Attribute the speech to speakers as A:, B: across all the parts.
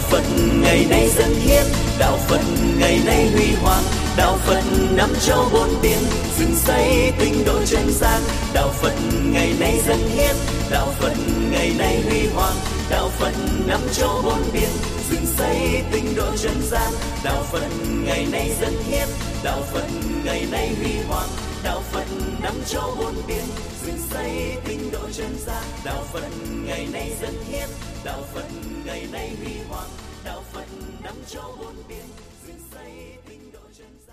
A: Phật ngày nay dân hiến, đạo Phật ngày nay huy hoàng, đạo Phật năm châu bốn biển, dựng xây tinh độ chân gian. Đạo Phật ngày nay dân hiến, đạo Phật ngày nay huy hoàng, đạo Phật năm châu bốn biển, dựng xây tinh độ chân gian. Đạo Phật ngày nay dân hiến, đạo Phật ngày nay huy hoàng, đạo Phật năm châu bốn biển, dựng xây tinh độ chân gian. Đạo Phật ngày nay dân hiến, đạo Phật ngày nay huy hoàng, đạo Phật năm châu bốn biển, dựng xây tinh độ chân gian.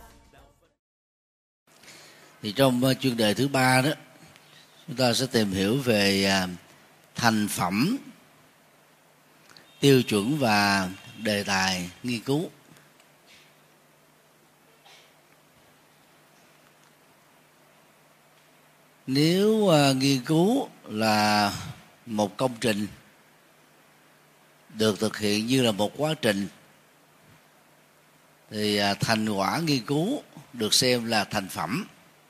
B: Thì trong chuyên đề thứ 3 đó, chúng ta sẽ tìm hiểu về thành phẩm, tiêu chuẩn và đề tài nghiên cứu. Nếu nghiên cứu là một công trình được thực hiện như là một quá trình, thì thành quả nghiên cứu được xem là thành phẩm.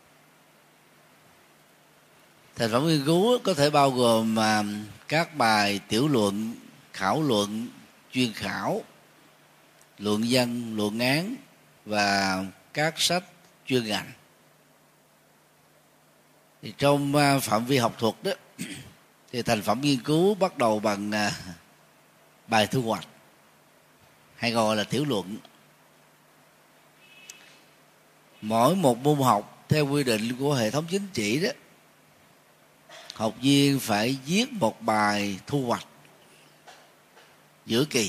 B: Thành phẩm nghiên cứu có thể bao gồm các bài tiểu luận, khảo luận, chuyên khảo, luận văn, luận án và các sách chuyên ngành. Thì trong phạm vi học thuật đó, thì thành phẩm nghiên cứu bắt đầu bằng bài thu hoạch, hay gọi là tiểu luận. Mỗi một môn học theo quy định của hệ thống chính trị đó, học viên phải viết một bài thu hoạch giữa kỳ.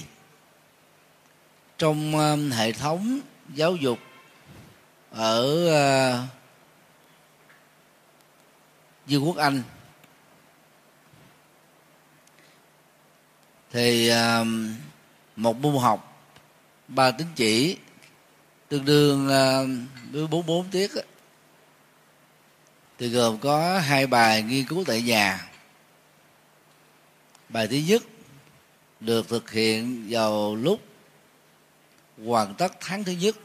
B: Trong hệ thống giáo dục ở Vương quốc Anh thì một môn học 3 tín chỉ tương đương với 44 tiết đó, thì gồm có 2 bài nghiên cứu tại nhà. Bài thứ nhất được thực hiện vào lúc hoàn tất tháng thứ nhất.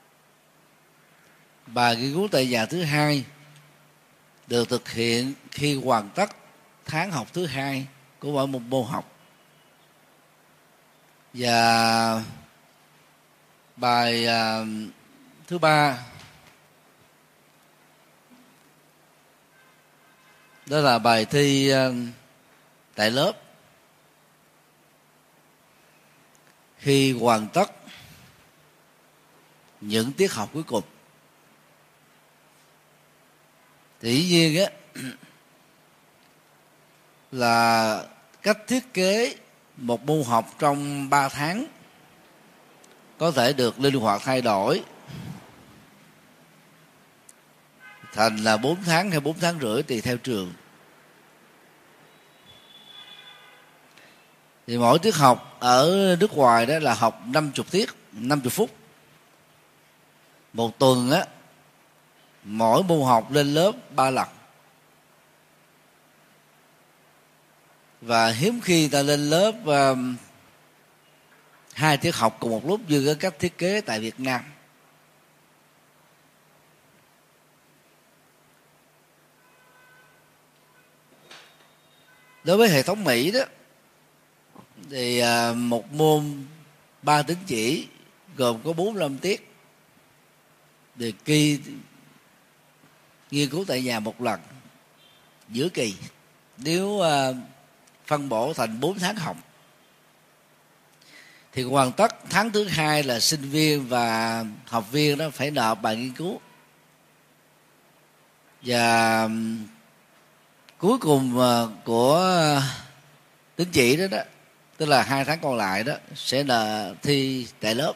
B: Bài nghiên cứu tại nhà thứ hai được thực hiện khi hoàn tất tháng học thứ hai của mỗi một môn học. Và bài thứ ba đó là bài thi tại lớp khi hoàn tất những tiết học cuối cùng. Thì dĩ nhiên á là cách thiết kế một môn học trong 3 tháng có thể được linh hoạt thay đổi thành là 4 tháng hay 4 tháng rưỡi tùy theo trường. Thì mỗi tiết học ở nước ngoài đó là học 50 tiết, 50 phút. Một tuần á, mỗi môn học lên lớp 3 lần. Và hiếm khi ta lên lớp 2 tiết học cùng một lúc như cái cách thiết kế tại Việt Nam. Đối với hệ thống Mỹ đó, thì một môn 3 tín chỉ gồm có 45 tiết, đề kỳ nghiên cứu tại nhà một lần giữa kỳ. Nếu phân bổ thành 4 tháng học thì hoàn tất tháng thứ hai là sinh viên và học viên đó phải nộp bài nghiên cứu. Và cuối cùng của tín chỉ đó, tức là 2 tháng còn lại đó, sẽ là thi tại lớp.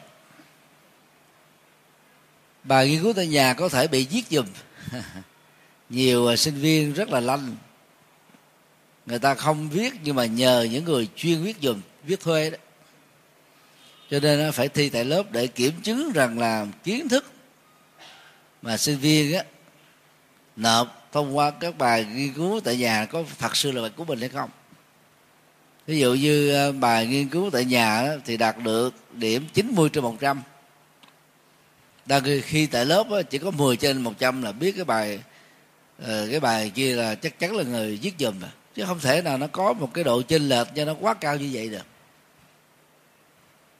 B: Bài nghiên cứu tại nhà có thể bị viết giùm. Nhiều sinh viên rất là lanh, người ta không viết nhưng mà nhờ những người chuyên viết giùm, viết thuê đó. Cho nên phải thi tại lớp để kiểm chứng rằng là kiến thức mà sinh viên á nộp thông qua các bài nghiên cứu tại nhà có thật sự là bài của mình hay không. Ví dụ như bài nghiên cứu tại nhà đó, thì đạt được điểm 90/100. Đang khi tại lớp đó, chỉ có 10/100 là biết cái bài kia là chắc chắn là người viết giùm rồi. Chứ không thể nào nó có một cái độ chênh lệch cho nó quá cao như vậy được.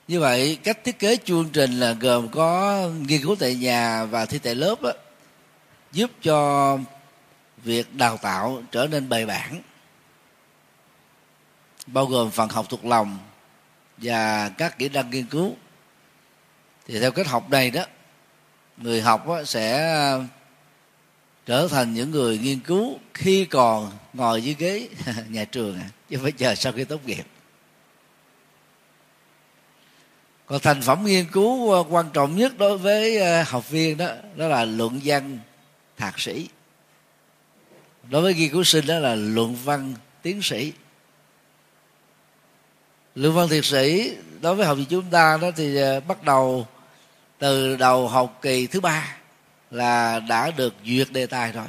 B: Như vậy cách thiết kế chương trình là gồm có nghiên cứu tại nhà và thi tại lớp đó, giúp cho việc đào tạo trở nên bài bản, bao gồm phần học thuộc lòng và các kỹ năng nghiên cứu. Thì theo cách học này đó, người học sẽ trở thành những người nghiên cứu khi còn ngồi dưới ghế nhà trường, chứ không phải chờ sau khi tốt nghiệp. Còn thành phẩm nghiên cứu quan trọng nhất đối với học viên đó là luận văn thạc sĩ. Đối với nghiên cứu sinh đó là luận văn tiến sĩ. Luận văn thạc sĩ đối với học viện chúng ta đó thì bắt đầu từ đầu học kỳ thứ 3 là đã được duyệt đề tài rồi,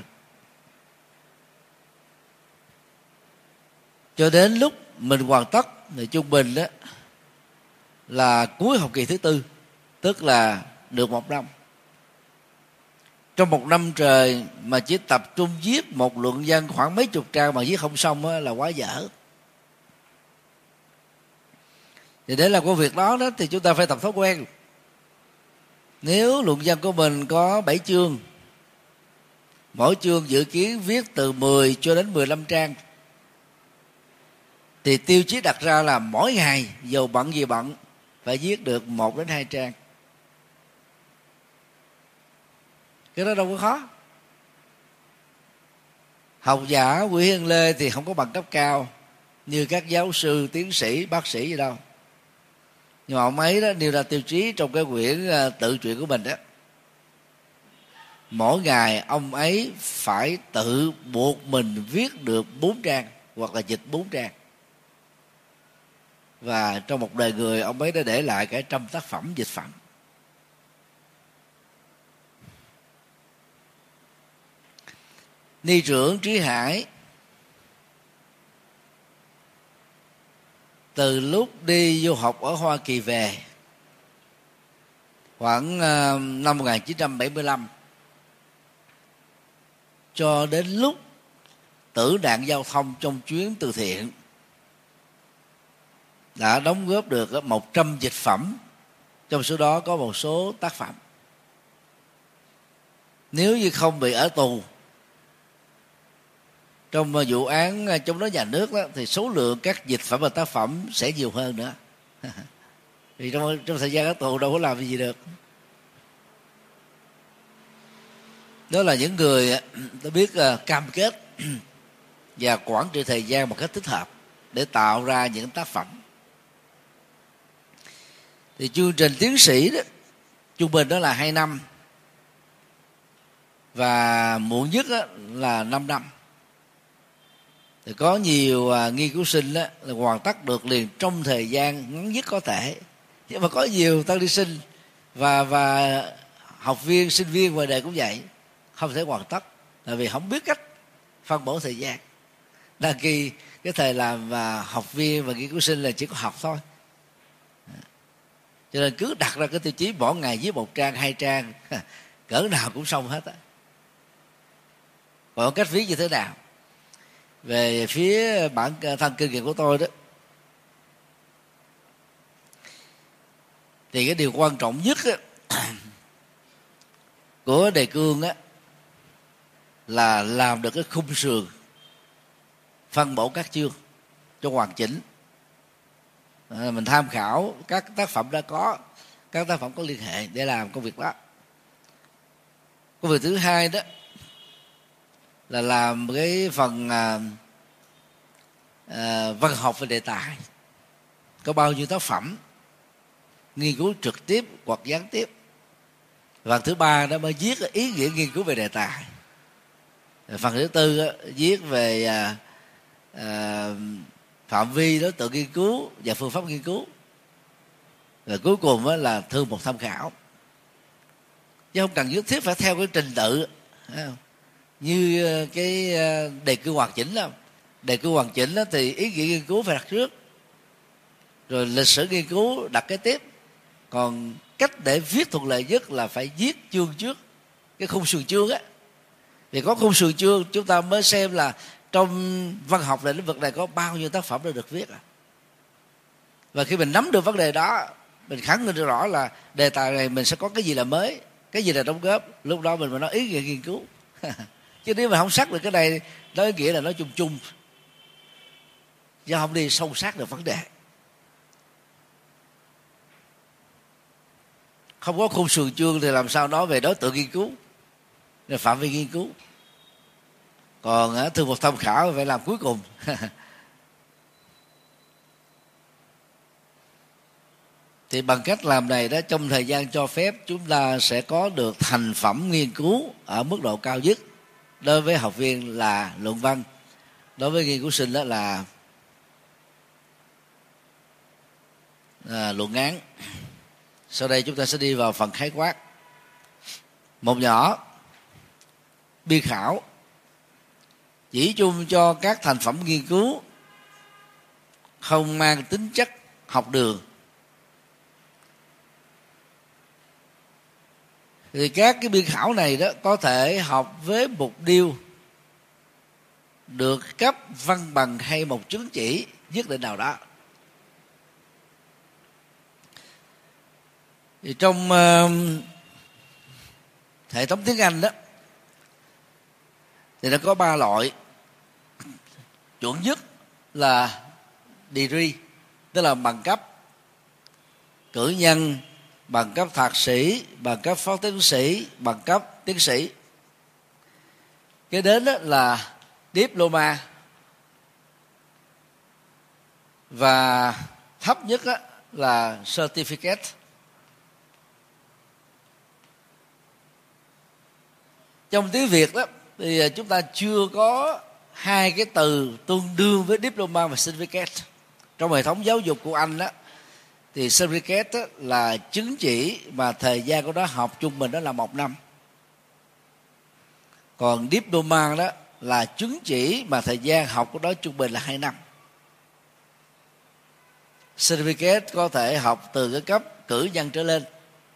B: cho đến lúc mình hoàn tất thì trung bình đó là cuối học kỳ thứ 4, tức là được 1 năm. Trong 1 năm trời mà chỉ tập trung viết một luận văn khoảng mấy chục trang mà viết không xong là quá dở. Thì để làm công việc đó thì chúng ta phải tập thói quen. Nếu luận văn của mình có 7 chương, mỗi chương dự kiến viết từ 10 cho đến 15 trang, thì tiêu chí đặt ra là mỗi ngày dầu bận gì bận phải viết được 1 đến 2 trang. Cái đó đâu có khó. Học giả Nguyễn Hiền Lê thì không có bằng cấp cao như các giáo sư, tiến sĩ, bác sĩ gì đâu. Nhưng mà ông ấy đó nêu ra tiêu chí trong cái quyển tự truyện của mình đó. Mỗi ngày ông ấy phải tự buộc mình viết được 4 trang hoặc là dịch 4 trang. Và trong một đời người ông ấy đã để lại cả 100 tác phẩm dịch phẩm. Ni trưởng Trí Hải từ lúc đi du học ở Hoa Kỳ về khoảng năm 1975 cho đến lúc tử nạn giao thông trong chuyến từ thiện đã đóng góp được 100 dịch phẩm, trong số đó có một số tác phẩm. Nếu như không bị ở tù trong vụ án chống đối nhà nước đó, thì số lượng các dịch phẩm và tác phẩm sẽ nhiều hơn nữa. Vì trong thời gian ở tù đâu có làm gì được. Đó là những người ta biết cam kết và quản trị thời gian một cách thích hợp để tạo ra những tác phẩm. Thì chương trình tiến sĩ đó trung bình đó là 2 năm và muộn nhất là 5 năm. Thì có nhiều nghiên cứu sinh đó là hoàn tất được liền trong thời gian ngắn nhất có thể. Nhưng mà có nhiều tăng ni sinh và học viên, sinh viên ngoài đời cũng vậy, không thể hoàn tất là vì không biết cách phân bổ thời gian. Đăng ký cái thời làm học viên và nghiên cứu sinh là chỉ có học thôi, cho nên cứ đặt ra cái tiêu chí mỗi ngày viết 1 trang, 2 trang, cỡ nào cũng xong hết á. Còn cách viết như thế nào? Về phía bản thân kinh nghiệm của tôi đó, thì cái điều quan trọng nhất á, của đề cương á, là làm được cái khung sườn phân bổ các chương cho hoàn chỉnh. Mình tham khảo các tác phẩm đã có, các tác phẩm có liên hệ để làm công việc đó. Công việc thứ hai đó là làm cái phần văn học về đề tài, có bao nhiêu tác phẩm, nghiên cứu trực tiếp hoặc gián tiếp. Phần thứ 3 đó mới viết ý nghĩa nghiên cứu về đề tài. Phần thứ 4 đó, viết về phạm vi đối tượng nghiên cứu và phương pháp nghiên cứu. Rồi cuối cùng là thư một tham khảo, chứ không cần nhất thiết phải theo cái trình tự như cái đề cương hoàn chỉnh đâu. Đề cương hoàn chỉnh đó thì ý nghĩa nghiên cứu phải đặt trước, rồi lịch sử nghiên cứu đặt cái tiếp. Còn cách để viết thuận lợi nhất là phải viết chương trước, cái khung sườn chương á. Vì có khung sườn chương chúng ta mới xem là trong văn học về lĩnh vực này có bao nhiêu tác phẩm đã được viết. Và khi mình nắm được vấn đề đó mình khẳng định rõ là đề tài này mình sẽ có cái gì là mới, cái gì là đóng góp, lúc đó mình mới nói ý nghĩa nghiên cứu. Chứ nếu mà không xác được cái này, nói nghĩa là nói chung chung, do không đi sâu sát được vấn đề. Không có khung sườn chương thì làm sao nói về đối tượng nghiên cứu, là phạm vi nghiên cứu. Còn thư mục tham khảo phải làm cuối cùng. Thì bằng cách làm này đó, trong thời gian cho phép, chúng ta sẽ có được thành phẩm nghiên cứu ở mức độ cao nhất. Đối với học viên là luận văn, đối với nghiên cứu sinh đó là luận án. Sau đây chúng ta sẽ đi vào phần khái quát. Một nhỏ, biên khảo chỉ chung cho các thành phẩm nghiên cứu không mang tính chất học đường. Thì các cái biên khảo này đó có thể học với mục tiêu được cấp văn bằng hay một chứng chỉ nhất định nào đó. Thì trong hệ thống tiếng Anh đó thì nó có 3 loại. Chuẩn nhất là degree, tức là bằng cấp, cử nhân, bằng cấp thạc sĩ, bằng cấp phó tiến sĩ, bằng cấp tiến sĩ. Cái đến đó là diploma, và thấp nhất đó là certificate. Trong tiếng Việt đó thì chúng ta chưa có hai cái từ tương đương với diploma và certificate. Trong hệ thống giáo dục của Anh đó thì certificate đó là chứng chỉ mà thời gian của nó học trung bình đó là 1 năm. Còn diploma đó là chứng chỉ mà thời gian học của nó trung bình là 2 năm. Certificate có thể học từ cái cấp cử nhân trở lên.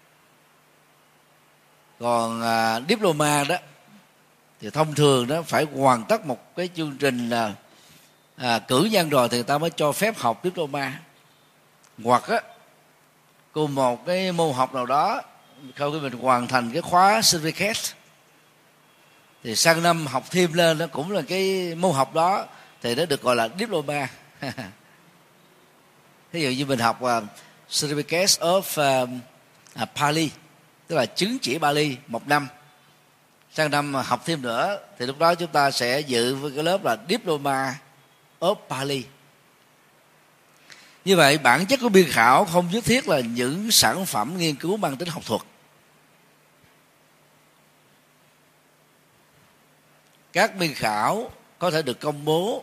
B: Còn diploma đó thì thông thường đó phải hoàn tất một cái chương trình là cử nhân rồi thì người ta mới cho phép học diploma. Hoặc á, cùng một cái môn học nào đó, sau khi mình hoàn thành cái khóa certificate thì sang năm học thêm lên, nó cũng là cái môn học đó thì nó được gọi là diploma. Ví dụ như mình học certificate of Pali, tức là chứng chỉ Bali 1 năm. Sang năm học thêm nữa thì lúc đó chúng ta sẽ dự với cái lớp là diploma of Pali. Như vậy bản chất của biên khảo không nhất thiết là những sản phẩm nghiên cứu mang tính học thuật. Các biên khảo có thể được công bố,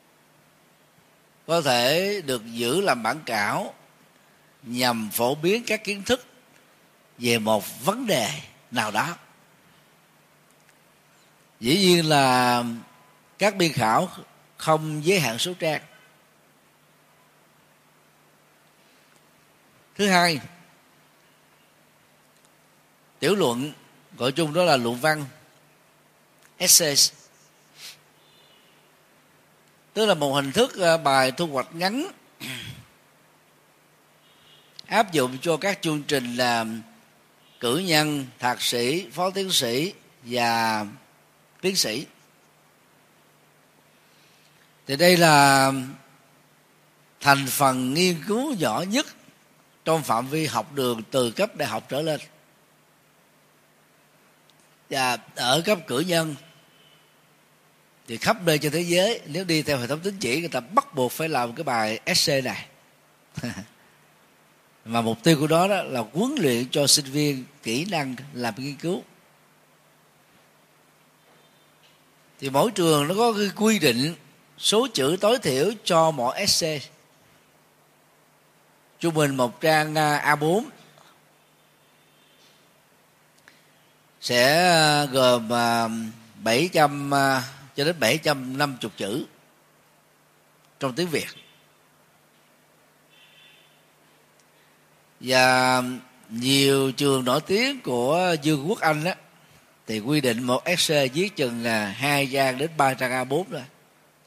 B: có thể được giữ làm bản cảo nhằm phổ biến các kiến thức về một vấn đề nào đó. Dĩ nhiên là các biên khảo không giới hạn số trang. Thứ hai, tiểu luận, gọi chung đó là luận văn, essays, tức là một hình thức bài thu hoạch ngắn áp dụng cho các chương trình làm cử nhân, thạc sĩ, phó tiến sĩ và tiến sĩ. Thì đây là thành phần nghiên cứu nhỏ nhất trong phạm vi học đường từ cấp đại học trở lên. Và ở cấp cử nhân thì khắp nơi trên thế giới, nếu đi theo hệ thống tín chỉ, người ta bắt buộc phải làm cái bài essay này. Mà mục tiêu của đó là huấn luyện cho sinh viên kỹ năng làm nghiên cứu. Thì mỗi trường nó có cái quy định số chữ tối thiểu cho mỗi essay. Trung bình một trang A4 sẽ gồm 700 cho đến 750 chữ trong tiếng Việt. Và nhiều trường nổi tiếng của Vương quốc Anh đó, thì quy định một essay viết chừng 2 trang đến 3 trang A4 rồi.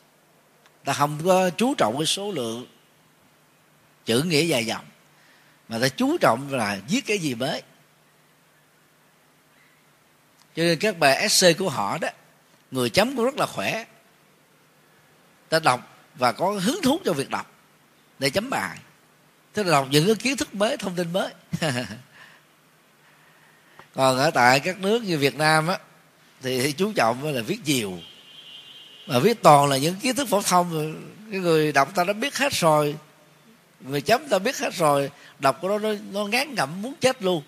B: Ta không có chú trọng cái số lượng chữ nghĩa dài dòng, mà ta chú trọng là viết cái gì mới. Cho nên các bài essay của họ đó, người chấm cũng rất là khỏe, ta đọc và có hứng thú cho việc đọc để chấm bài, tức là đọc những cái kiến thức mới, thông tin mới. Còn ở tại các nước như Việt Nam á, thì chú trọng là viết nhiều, mà viết toàn là những kiến thức phổ thông, cái người đọc ta đã biết hết rồi, người chấm ta biết hết rồi, đọc của nó ngán ngẩm muốn chết luôn.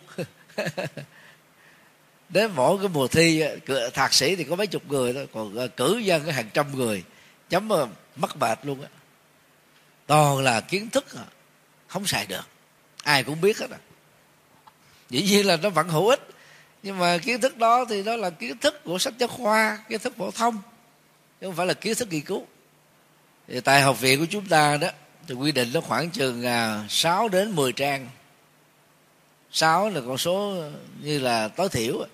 B: Đến mỗi cái mùa thi thạc sĩ thì có mấy chục người thôi, còn cử nhân có hàng trăm người, chấm mà mắc mệt luôn á. Toàn là kiến thức không xài được, ai cũng biết hết à. Dĩ nhiên là nó vẫn hữu ích, nhưng mà kiến thức đó thì đó là kiến thức của sách giáo khoa, kiến thức phổ thông, chứ không phải là kiến thức nghiên cứu. Thì tại học viện của chúng ta đó thì quy định nó khoảng chừng 6 đến 10 trang. 6 là con số như là tối thiểu,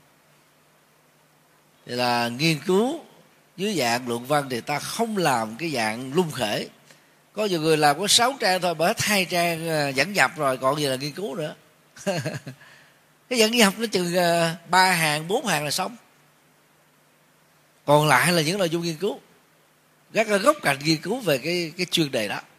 B: thì là nghiên cứu dưới dạng luận văn thì ta không làm cái dạng lung khể. Có nhiều người làm có 6 trang thôi, bởi hết 2 trang dẫn nhập rồi, còn gì là nghiên cứu nữa. Cái dẫn nhập nó chừng 3 hàng 4 hàng là xong, còn lại là những nội dung nghiên cứu, các góc cạnh nghiên cứu về cái chuyên đề đó.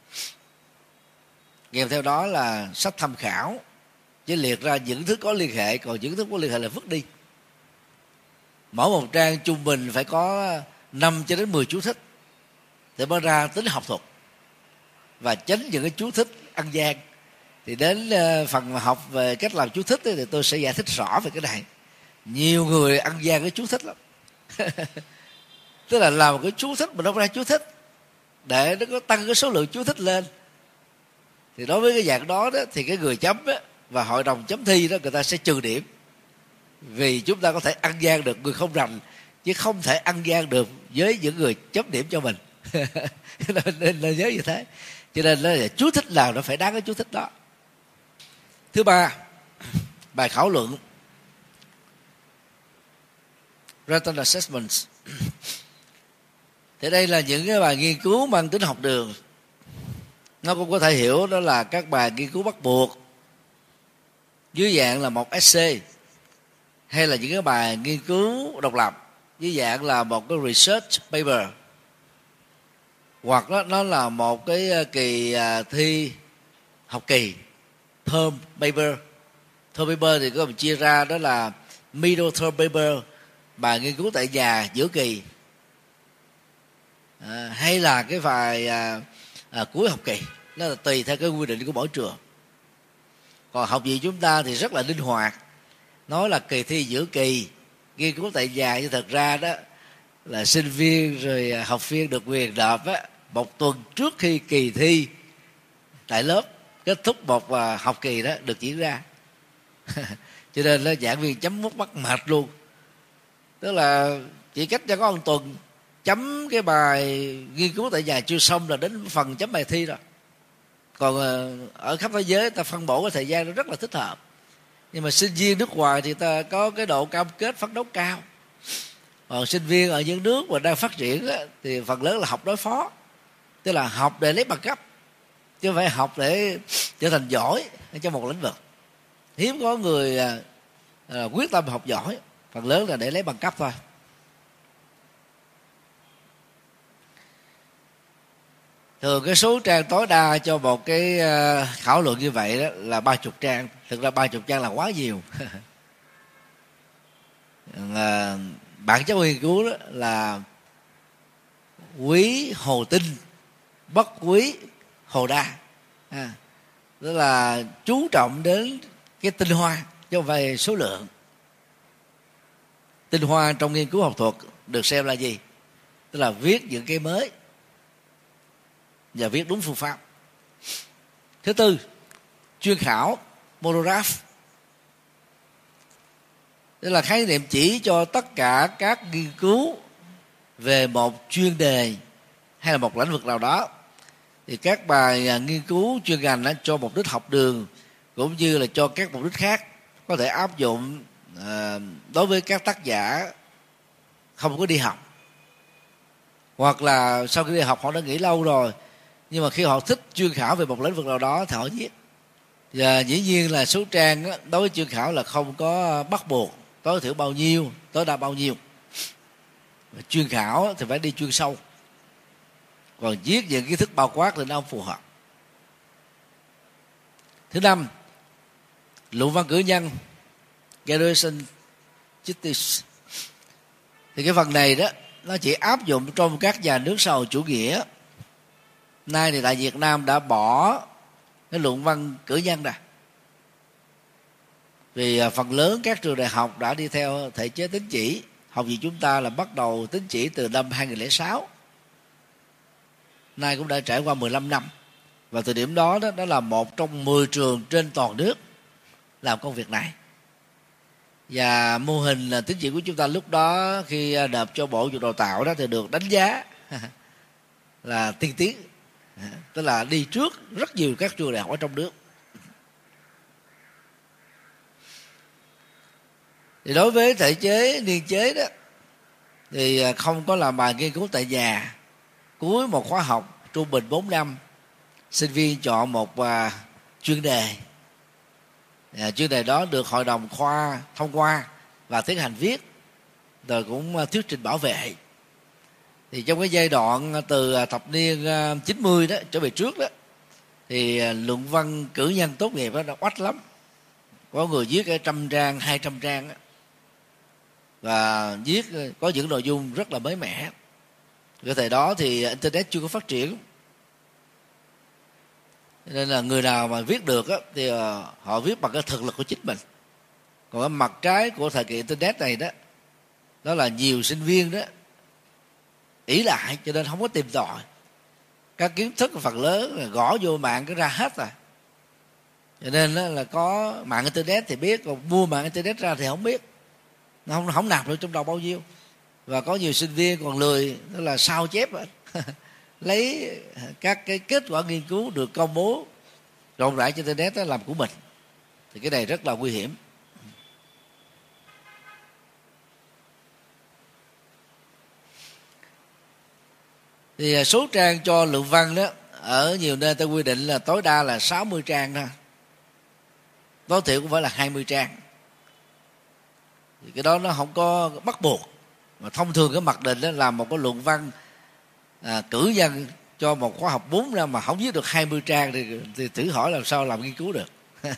B: Kèm theo đó là sách tham khảo, chỉ liệt ra những thứ có liên hệ, còn những thứ có liên hệ là vứt đi. Mỗi một trang trung bình phải có 5 cho đến 10 chú thích để mới ra tính học thuật, và tránh những cái chú thích ăn gian. Thì đến phần học về cách làm chú thích thì tôi sẽ giải thích rõ về cái này. Nhiều người ăn gian cái chú thích lắm. Tức là làm một cái chú thích mà nó ra chú thích để nó có tăng cái số lượng chú thích lên. Thì đối với cái dạng đó, thì cái người chấm và hội đồng chấm thi đó, người ta sẽ trừ điểm, vì chúng ta có thể ăn gian được người không rành, chứ không thể ăn gian được với những người chấm điểm cho mình. Nên là nhớ như thế. Cho nên là chú thích nào nó phải đáng cái chú thích đó. Thứ ba, bài khảo luận, written assessments. Thì đây là những cái bài nghiên cứu mang tính học đường. Nó cũng có thể hiểu đó là các bài nghiên cứu bắt buộc dưới dạng là một essay, hay là những cái bài nghiên cứu độc lập dưới dạng là một cái research paper, hoặc nó là một cái kỳ thi học kỳ term paper. Term paper thì có mình chia ra đó là middle term paper, bài nghiên cứu tại nhà giữa kỳ, hay là cái bài cuối học kỳ. Nó là tùy theo cái quy định của mỗi trường. Còn học viện chúng ta thì rất là linh hoạt, nói là kỳ thi giữa kỳ, nghiên cứu tại nhà, nhưng thật ra đó là sinh viên rồi học viên được quyền nộp một tuần trước khi kỳ thi tại lớp kết thúc một học kỳ đó được diễn ra. Cho nên là giảng viên chấm mút bắt mệt luôn. Tức là chỉ cách cho có một tuần, chấm cái bài nghiên cứu tại nhà chưa xong là đến phần chấm bài thi rồi. Còn ở khắp thế giới ta phân bổ cái thời gian nó rất là thích hợp. Nhưng mà sinh viên nước ngoài thì ta có cái độ cam kết phấn đấu cao. Còn sinh viên ở những nước mà đang phát triển thì phần lớn là học đối phó, tức là học để lấy bằng cấp, chứ không phải học để trở thành giỏi trong một lĩnh vực. Hiếm có người quyết tâm học giỏi, phần lớn là để lấy bằng cấp thôi. Thường cái số trang tối đa cho một cái khảo luận như vậy đó là 30 trang. Thực ra 30 trang là quá nhiều. Bản chất nghiên cứu đó là quý hồ tinh, bất quý hồ đa. Tức là chú trọng đến cái tinh hoa chứ không phải số lượng. Tinh hoa trong nghiên cứu học thuật được xem là gì? Tức là viết những cái mới và viết đúng phương pháp. Thứ tư, chuyên khảo, monograph. Tức là khái niệm chỉ cho tất cả các nghiên cứu về một chuyên đề hay là một lĩnh vực nào đó. Thì các bài nghiên cứu chuyên ngành đó cho mục đích học đường cũng như là cho các mục đích khác, có thể áp dụng đối với các tác giả không có đi học, hoặc là sau khi đi học họ đã nghỉ lâu rồi, nhưng mà khi họ thích chuyên khảo về một lĩnh vực nào đó thì họ viết. Và dĩ nhiên là số trang đó, đối với chuyên khảo là không có bắt buộc tối thiểu bao nhiêu, tối đa bao nhiêu. Chuyên khảo thì phải đi chuyên sâu, còn viết những kiến thức bao quát thì nó không phù hợp. Thứ năm, luận văn cử nhân graduation thesis. Thì cái phần này đó nó chỉ áp dụng trong các nhà nước xã hội chủ nghĩa. Nay thì tại Việt Nam đã bỏ cái luận văn cử nhân ra, vì phần lớn các trường đại học đã đi theo thể chế tín chỉ. Học viện chúng ta là bắt đầu tín chỉ từ năm 2006, nay cũng đã trải qua 15 năm. Và từ điểm đó đó là một trong 10 trường trên toàn nước làm công việc này. Và mô hình tín chỉ của chúng ta lúc đó khi nộp cho Bộ Giáo dục Đào tạo đó thì được đánh giá là tiên tiến, tức là đi trước rất nhiều các trường đại học ở trong nước. Thì đối với thể chế niên chế đó thì không có làm bài nghiên cứu tại nhà. Cuối một khóa học trung bình 4 năm, sinh viên chọn một chuyên đề. Chuyên đề đó được hội đồng khoa thông qua và tiến hành viết, rồi cũng thuyết trình bảo vệ. Thì trong cái giai đoạn từ thập niên 90 đó trở về trước đó, thì luận văn cử nhân tốt nghiệp đó nó oách lắm. Có người viết 100 trang, 200 trang đó. Và viết có những nội dung rất là mới mẻ. Cái thời đó thì internet chưa có phát triển, nên là người nào mà viết được á, thì họ viết bằng cái thực lực của chính mình. Còn cái mặt trái của thời kỳ internet này đó là nhiều sinh viên đó ỷ lại, cho nên không có tìm tòi. Các kiến thức phần lớn là gõ vô mạng cái ra hết rồi. Cho nên là có mạng internet thì biết, còn mua mạng internet ra thì không biết, nó không nạp được trong đầu bao nhiêu. Và có nhiều sinh viên còn lười, đó là sao chép lấy các cái kết quả nghiên cứu được công bố rộng rãi trên internet đó làm của mình. Thì cái này rất là nguy hiểm. Thì số trang cho luận văn đó ở nhiều nơi ta quy định là tối đa là 60 trang thôi, tối thiểu cũng phải là 20 trang. Thì cái đó nó không có bắt buộc, mà thông thường cái mặc định đó là một cái luận văn cử nhân cho một khóa học 4 năm mà không viết được 20 trang thì thử hỏi làm sao làm nghiên cứu được.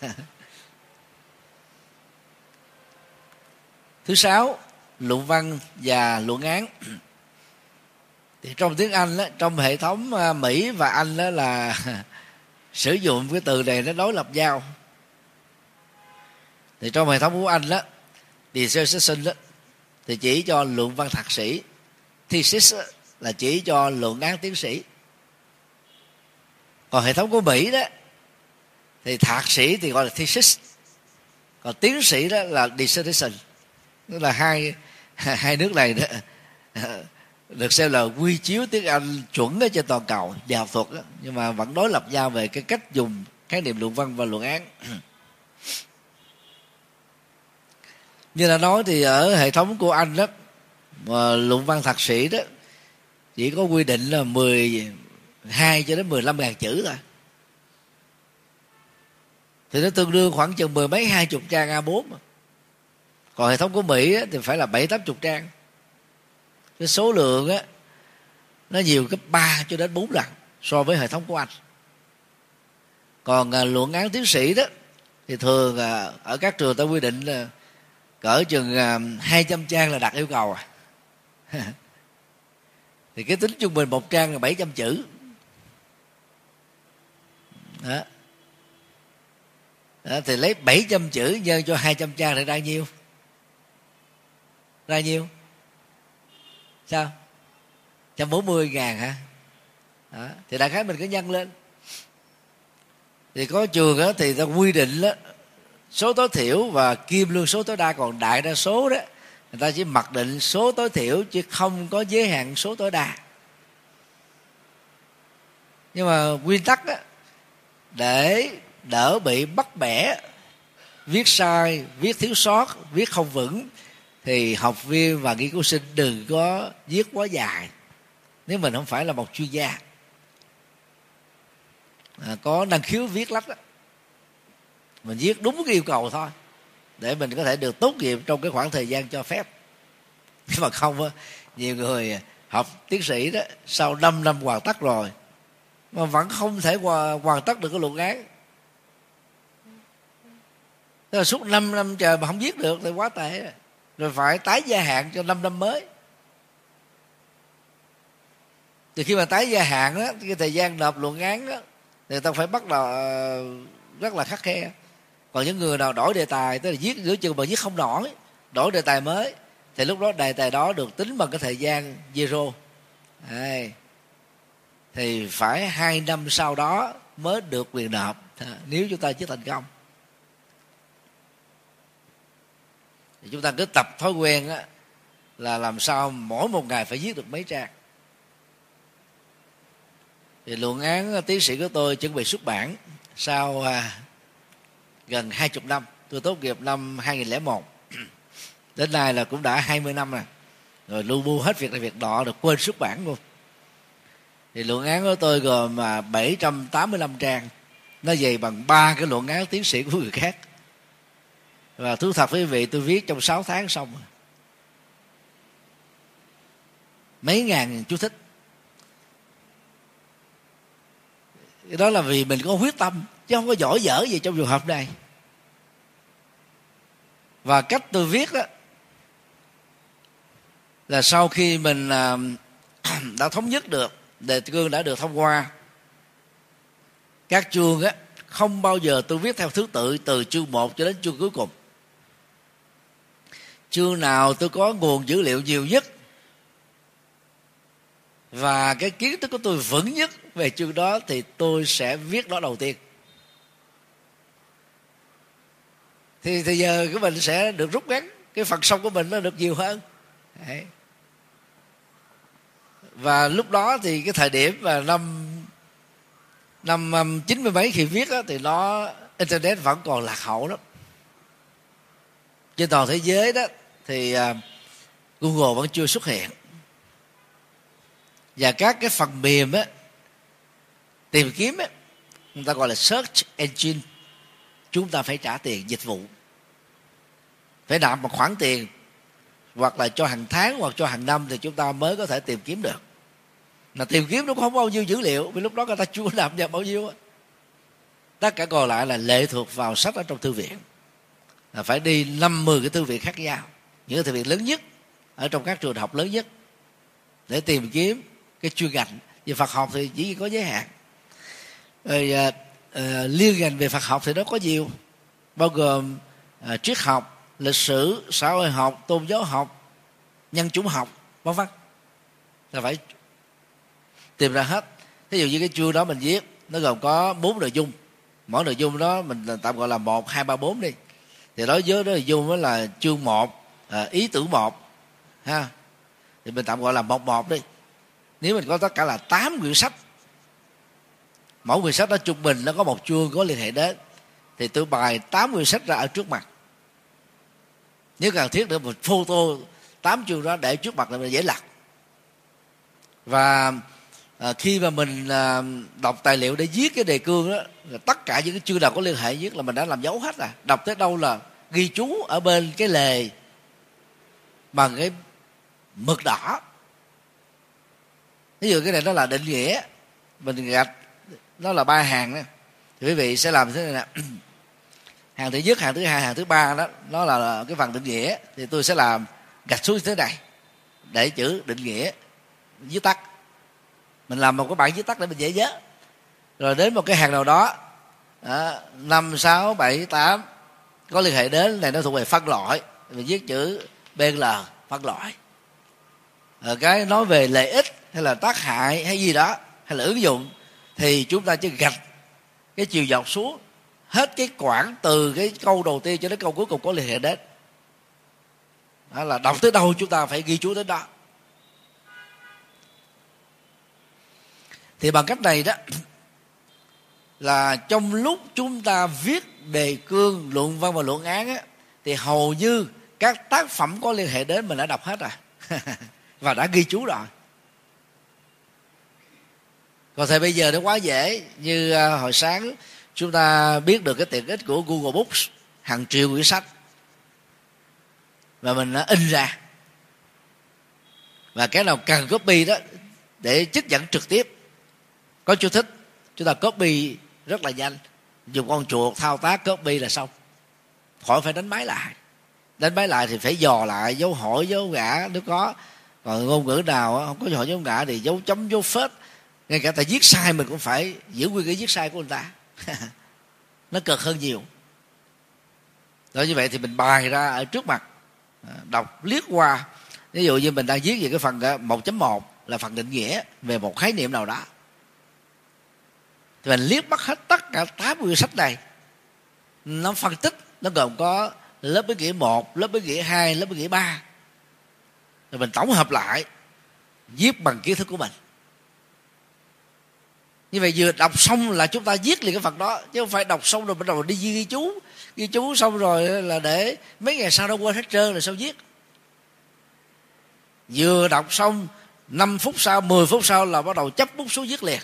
B: Thứ sáu, luận văn và luận án. Thì trong tiếng Anh đó, trong hệ thống Mỹ và Anh đó là sử dụng cái từ này nó đối lập nhau. Thì trong hệ thống của Anh đó, dissertation đó thì chỉ cho luận văn thạc sĩ, thesis là chỉ cho luận án tiến sĩ. Còn hệ thống của Mỹ đó thì thạc sĩ thì gọi là thesis, còn tiến sĩ đó là dissertation. Tức là hai nước này đó được xem là quy chiếu tiếng Anh chuẩn ở trên toàn cầu về học thuật đó, nhưng mà vẫn đối lập nhau về cái cách dùng khái niệm luận văn và luận án. Như đã nói thì ở hệ thống của Anh đó, mà luận văn thạc sĩ đó chỉ có quy định là 12 cho đến 15.000 chữ thôi. Thì nó tương đương khoảng chừng 10 mấy 20 trang A4 mà. Còn hệ thống của Mỹ á, thì phải là 70-80 trang. Cái số lượng á, nó nhiều gấp 3 cho đến 4 lần so với hệ thống của Anh. Còn luận án tiến sĩ đó thì thường ở các trường ta quy định là cỡ chừng 200 trang là đạt yêu cầu thì cái tính trung bình một trang là 700 chữ đó. Đó, thì lấy 700 chữ nhân cho 200 trang thì ra nhiêu? Ra nhiêu? Sao? 140.000 hả? Đó. Thì đại khái mình cứ nhân lên. Thì có trường đó, thì ta quy định đó, số tối thiểu và kim lương số tối đa. Còn đại đa số đó người ta chỉ mặc định số tối thiểu chứ không có giới hạn số tối đa. Nhưng mà nguyên tắc đó, để đỡ bị bắt bẻ, viết sai, viết thiếu sót, viết không vững, thì học viên và nghiên cứu sinh đừng có viết quá dài nếu mình không phải là một chuyên gia có năng khiếu viết lách đó. mình viết đúng cái yêu cầu thôi để mình có thể được tốt nghiệp trong cái khoảng thời gian cho phép. Nhưng mà không á, nhiều người học tiến sĩ đó sau 5 năm hoàn tất rồi mà vẫn không thể hoàn tất được cái luận án. Tức là suốt 5 năm trời mà không viết được thì quá tệ rồi, phải tái gia hạn cho 5 năm mới. Thì khi mà tái gia hạn á, cái thời gian nộp luận án á, thì ta phải bắt đầu rất là khắt khe. Còn những người nào đổi đề tài, tức là viết giữa chừng mà viết không nổi, đổi đề tài mới, thì lúc đó đề tài đó được tính bằng cái thời gian zero. Thì phải 2 năm sau đó mới được quyền nộp nếu chúng ta chưa thành công. Thì chúng ta cứ tập thói quen á, là làm sao mỗi một ngày phải viết được mấy trang. Thì luận án tiến sĩ của tôi chuẩn bị xuất bản sau gần 20 năm. Tôi tốt nghiệp năm 2001. Đến nay là cũng đã 20 năm rồi lu bu hết việc này việc nọ, được quên xuất bản luôn. Thì luận án của tôi gồm 785 trang, nó dày bằng 3 cái luận án tiến sĩ của người khác. Và thú thật với quý vị, tôi viết trong 6 tháng xong rồi. Mấy ngàn chú thích. Đó là vì mình có quyết tâm, chứ không có giỏi dở gì trong trường hợp này. Và cách tôi viết đó là sau khi mình đã thống nhất được, đề cương đã được thông qua, các chương á, không bao giờ tôi viết theo thứ tự từ chương 1 cho đến chương cuối cùng. Chương nào tôi có nguồn dữ liệu nhiều nhất và cái kiến thức của tôi vững nhất về chương đó thì tôi sẽ viết đó đầu tiên. Thì giờ của mình sẽ được rút ngắn, cái phần sau của mình nó được nhiều hơn. Đấy. Và lúc đó thì cái thời điểm mà năm 90 mấy khi viết á, thì internet vẫn còn lạc hậu lắm. Trên toàn thế giới đó thì Google vẫn chưa xuất hiện. Và các cái phần mềm á, tìm kiếm á, người ta gọi là search engine, chúng ta phải trả tiền dịch vụ, phải nạp một khoản tiền, hoặc là cho hàng tháng hoặc cho hàng năm thì chúng ta mới có thể tìm kiếm được. Mà tìm kiếm nó cũng không bao nhiêu dữ liệu, vì lúc đó người ta chưa nạp vào bao nhiêu á. Tất cả còn lại là lệ thuộc vào sách ở trong thư viện, là phải đi 50 cái thư viện khác nhau, những cái thư viện lớn nhất ở trong các trường đại học lớn nhất, để tìm kiếm cái chuyên ngành. Về Phật học thì chỉ có giới hạn. Rồi liên ngành về Phật học thì nó có nhiều, bao gồm triết học, lịch sử, xã hội học, tôn giáo học, nhân chủng học, vân vân. Là phải tìm ra hết. Ví dụ như cái chương đó mình viết, nó gồm có 4 nội dung. Mỗi nội dung đó mình tạm gọi là 1, 2, 3, 4 đi. Thì đối với nội dung đó là chương 1, ý tưởng 1 ha. Thì mình tạm gọi là 1 đi. Nếu mình có tất cả là 8 quyển sách, mỗi quyển sách đó trung bình nó có một chương có liên hệ đến, thì tôi bày 8 quyển sách ra ở trước mặt. Nếu cần thiết nữa mình photo 8 chương đó để trước mặt là mình dễ lật. Và khi mà mình đọc tài liệu để viết cái đề cương đó, là tất cả những cái chương nào có liên hệ viết là mình đã làm dấu hết rồi. Đọc tới đâu là ghi chú ở bên cái lề bằng cái mực đỏ. Ví dụ cái này nó là định nghĩa, mình gạch nó là 3 hàng đó. Thì quý vị sẽ làm thế này nè. Hàng thứ nhất, hàng thứ hai, hàng thứ ba đó, nó là cái phần định nghĩa. Thì tôi sẽ làm gạch xuống như thế này để chữ định nghĩa viết tắt. Mình làm một cái bảng viết tắt để mình dễ nhớ. Rồi đến một cái hàng nào đó 5, 6, 7, 8 có liên hệ đến này, nó thuộc về phân loại, mình viết chữ BL phân loại. Cái nói về lợi ích hay là tác hại hay gì đó, hay là ứng dụng, thì chúng ta chỉ gạch cái chiều dọc xuống hết cái quãng từ cái câu đầu tiên cho đến câu cuối cùng có liên hệ đến. Đó là đọc tới đâu chúng ta phải ghi chú tới đó. Thì bằng cách này đó, là trong lúc chúng ta viết đề cương, luận văn và luận án á, thì hầu như các tác phẩm có liên hệ đến mình đã đọc hết rồi và đã ghi chú rồi. Còn thời bây giờ nó quá dễ. Như hồi sáng chúng ta biết được cái tiện ích của Google Books, hàng triệu quyển sách và mình đã in ra, và cái nào cần copy đó để trích dẫn trực tiếp có chú thích, chúng ta copy rất là nhanh, dùng con chuột thao tác copy là xong, khỏi phải đánh máy lại. Đánh máy lại thì phải dò lại dấu hỏi dấu ngã nếu có, còn ngôn ngữ nào không có dấu hỏi dấu ngã thì dấu chấm dấu phết, ngay cả ta viết sai mình cũng phải giữ nguyên cái viết sai của người ta. Nó cực hơn nhiều. Đó, như vậy thì mình bài ra ở trước mặt, đọc liếc qua. Ví dụ như mình đang viết về cái phần 1.1 là phần định nghĩa về một khái niệm nào đó, thì mình liếc bắt hết tất cả 8 quyển sách này. Nó phân tích, nó gồm có lớp ý nghĩa 1, lớp ý nghĩa 2, lớp ý nghĩa 3, rồi mình tổng hợp lại viết bằng kiến thức của mình. Như vậy vừa đọc xong là chúng ta viết liền cái phần đó, chứ không phải đọc xong rồi bắt đầu đi ghi chú xong rồi là để mấy ngày sau nó quên hết trơn rồi sao viết. Vừa đọc xong 5 phút sau, 10 phút sau là bắt đầu chấp bút xuống viết liền,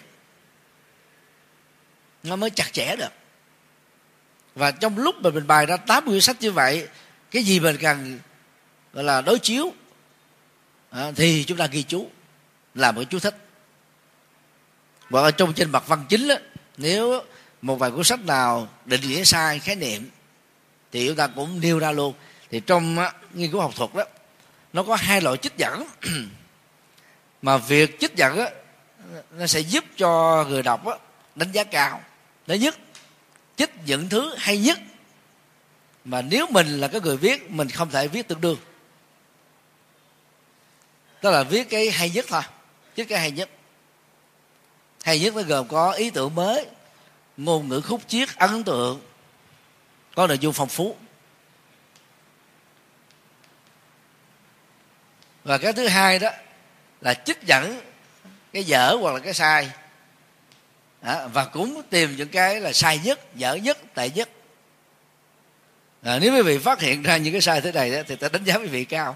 B: nó mới chặt chẽ được. Và trong lúc mà mình bài ra 8 quyển sách như vậy, cái gì mình cần gọi là đối chiếu thì chúng ta ghi chú, làm một chú thích. Và ở trong trên mặt văn chính đó, nếu một vài cuốn sách nào định nghĩa sai khái niệm thì chúng ta cũng nêu ra luôn. Thì trong nghiên cứu học thuật đó, nó có 2 loại trích dẫn mà việc trích dẫn đó, nó sẽ giúp cho người đọc đó, đánh giá cao. Thứ nhất, trích những thứ hay nhất mà nếu mình là cái người viết mình không thể viết tương đương, tức là viết cái hay nhất thôi, trích cái hay nhất. Hay nhất nó gồm có ý tưởng mới, ngôn ngữ khúc chiết ấn tượng, có nội dung phong phú. Và cái thứ hai đó là trích dẫn cái dở hoặc là cái sai, và cũng tìm những cái là sai nhất, dở nhất, tệ nhất. Nếu quý vị phát hiện ra những cái sai thế này đó, thì ta đánh giá quý vị cao.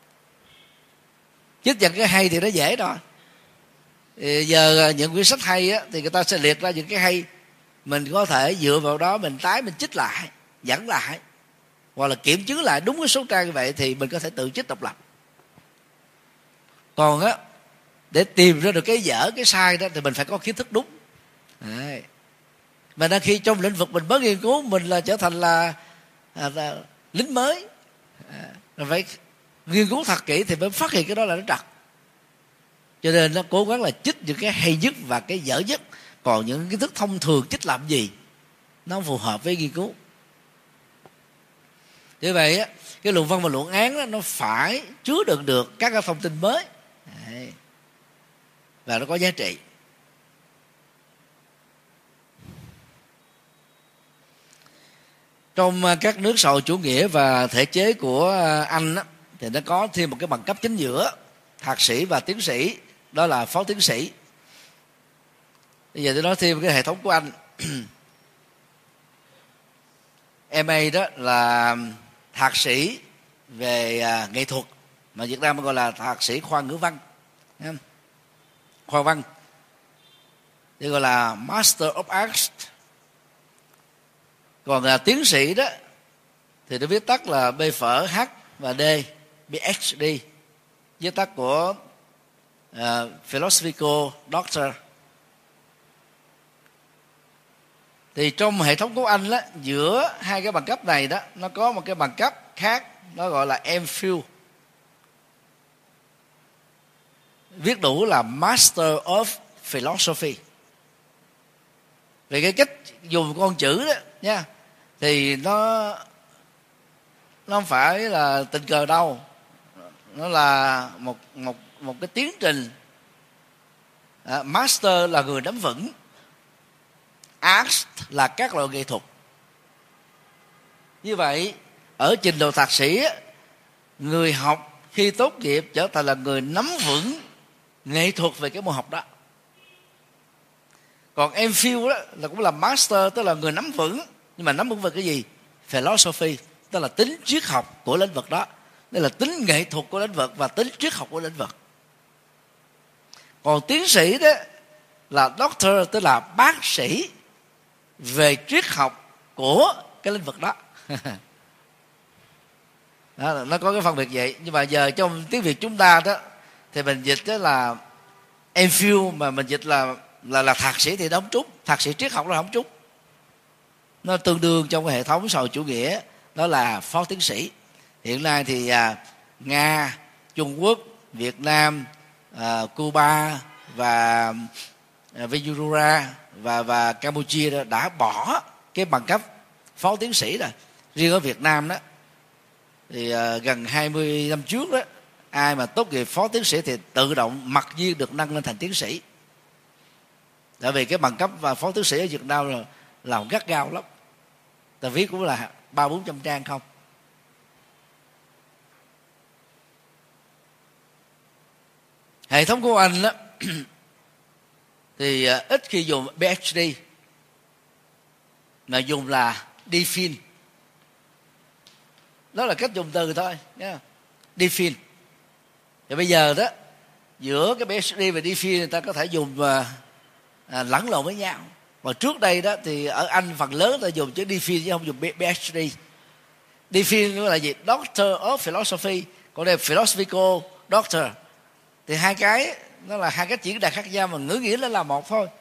B: Trích dẫn cái hay thì nó dễ thôi. Thì giờ những quyển sách hay á, thì người ta sẽ liệt ra những cái hay, mình có thể dựa vào đó mình mình trích lại, dẫn lại, hoặc là kiểm chứng lại đúng cái số trang như vậy thì mình có thể tự trích độc lập. Còn á, để tìm ra được cái dở, cái sai đó thì mình phải có kiến thức đúng. Đấy. Mà đang khi trong lĩnh vực mình mới nghiên cứu, mình là trở thành là lính mới, rồi phải nghiên cứu thật kỹ thì mới phát hiện cái đó là nó trật. Cho nên nó cố gắng là trích những cái hay nhất và cái dở nhất. Còn những kiến thức thông thường trích làm gì, nó không phù hợp với nghiên cứu. Như vậy á, cái luận văn và luận án đó, nó phải chứa đựng được các cái thông tin mới. Đấy. Và nó có giá trị. Trong các nước xã hội chủ nghĩa và thể chế của Anh á, thì nó có thêm một cái bằng cấp chính giữa, thạc sĩ và tiến sĩ, đó là phó tiến sĩ. Bây giờ tôi nói thêm cái hệ thống của Anh. MA đó là thạc sĩ về nghệ thuật, mà Việt Nam gọi là thạc sĩ khoa ngữ văn, khoa văn, thì gọi là Master of Arts. Còn tiến sĩ đó thì nó viết tắt là B phở H và D, PhD, viết tắt của Philosophical Doctor. Thì trong hệ thống của Anh đó, giữa hai cái bằng cấp này đó, nó có một cái bằng cấp khác, nó gọi là MPhil, viết đủ là Master of Philosophy. Về cái cách dùng con chữ đó nha, thì nó không phải là tình cờ đâu, nó là một cái tiến trình. Master là người nắm vững, Arts là các loại nghệ thuật. Như vậy ở trình độ thạc sĩ, người học khi tốt nghiệp trở thành là người nắm vững nghệ thuật về cái môn học đó. Còn MPhil đó là cũng là Master, tức là người nắm vững, nhưng mà nắm vững về cái gì? Philosophy, tức là tính triết học của lĩnh vực đó. Đây là tính nghệ thuật của lĩnh vực và tính triết học của lĩnh vực. Còn tiến sĩ đó là Doctor, tức là bác sĩ, về triết học của cái lĩnh vực đó. Đó, nó có cái phân biệt vậy. Nhưng mà giờ trong tiếng Việt chúng ta đó thì mình dịch đó là MPhil, mà mình dịch là thạc sĩ thì nó không trúng, thạc sĩ triết học nó không trúng. Nó tương đương trong cái hệ thống xã hội chủ nghĩa đó là phó tiến sĩ. Hiện nay thì Nga, Trung Quốc, Việt Nam, Cuba và Venezuela và Campuchia đã bỏ cái bằng cấp phó tiến sĩ rồi. Riêng ở Việt Nam đó thì gần 20 năm trước đó, ai mà tốt nghiệp phó tiến sĩ thì tự động mặc nhiên được nâng lên thành tiến sĩ. Tại vì cái bằng cấp và phó tiến sĩ ở Việt Nam là gắt gao lắm, ta viết cũng là 300-400 trang không. Hệ thống của Anh đó thì ít khi dùng PhD, mà dùng là DPhil. Đó là cách dùng từ thôi nhé, DPhil. Thì bây giờ đó, giữa cái PhD và DPhil người ta có thể dùng lẫn lộn với nhau. Và trước đây đó thì ở Anh phần lớn ta dùng chữ DPhil chứ không dùng PhD. DPhil là gì? Doctor of Philosophy, còn đây Philosophical Doctor. Thì hai cái nó là hai cách diễn đạt khác nhau mà ngữ nghĩa nó là một thôi.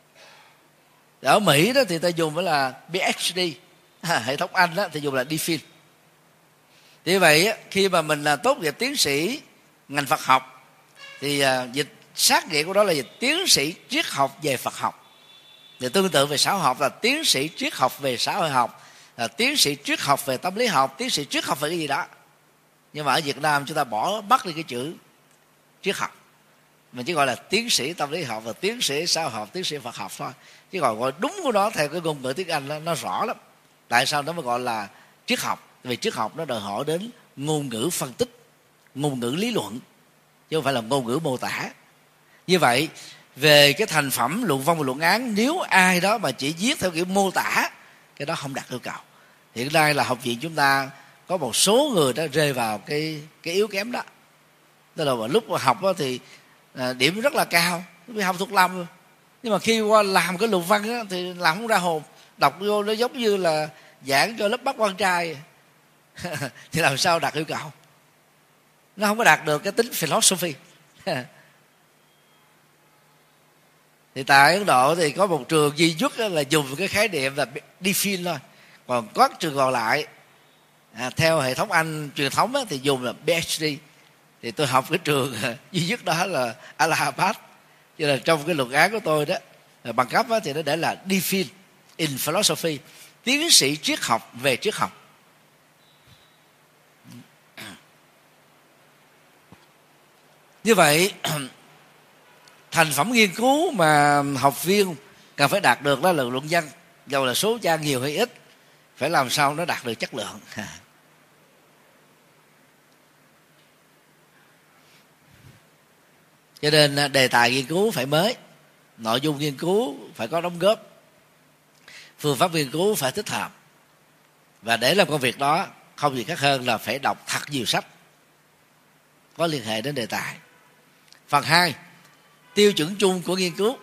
B: Ở Mỹ đó thì ta dùng với là PhD, hệ thống Anh đó thì dùng là DPhil. Thì vậy khi mà mình là tốt nghiệp tiến sĩ ngành Phật học thì dịch sát nghĩa của đó là dịch tiến sĩ triết học về Phật học. Thì tương tự về xã hội học là tiến sĩ triết học về xã hội học, là tiến sĩ triết học về tâm lý học, tiến sĩ triết học về cái gì đó. Nhưng mà ở Việt Nam chúng ta bắt đi cái chữ triết học, mình chỉ gọi là tiến sĩ tâm lý học và tiến sĩ xã hội học, tiến sĩ Phật học thôi. Chứ còn gọi đúng của nó theo cái ngôn ngữ tiếng Anh nó rõ lắm. Tại sao nó mới gọi là triết học? Vì triết học nó đòi hỏi đến ngôn ngữ phân tích, ngôn ngữ lý luận, chứ không phải là ngôn ngữ mô tả. Như vậy về cái thành phẩm luận văn và luận án, nếu ai đó mà chỉ viết theo kiểu mô tả, cái đó không đạt yêu cầu. Hiện nay là học viện chúng ta có một số người đã rơi vào cái yếu kém đó. Tức là lúc mà học đó thì điểm rất là cao, vì học thuộc lòng. Nhưng mà khi qua làm cái luận văn đó, thì làm không ra hồn. Đọc vô nó giống như là giảng cho lớp bắt quan trai thì làm sao đạt yêu cầu? Nó không có đạt được cái tính philosophy. Thì tại Ấn Độ thì có một trường duy nhất là dùng cái khái niệm là DPhil thôi. Còn các trường còn lại theo hệ thống Anh truyền thống đó, thì dùng là PhD. Thì tôi học cái trường duy nhất đó là Allahabad. Cho nên trong cái luận án của tôi đó, bằng cấp đó, thì nó để là DPhil in philosophy, tiến sĩ triết học về triết học. Như vậy thành phẩm nghiên cứu mà học viên cần phải đạt được đó là luận văn, dầu là số trang nhiều hay ít, phải làm sao nó đạt được chất lượng. Cho nên đề tài nghiên cứu phải mới, nội dung nghiên cứu phải có đóng góp, phương pháp nghiên cứu phải thích hợp. Và để làm công việc đó không gì khác hơn là phải đọc thật nhiều sách có liên hệ đến đề tài. Phần 2, tiêu chuẩn chung của nghiên cứu.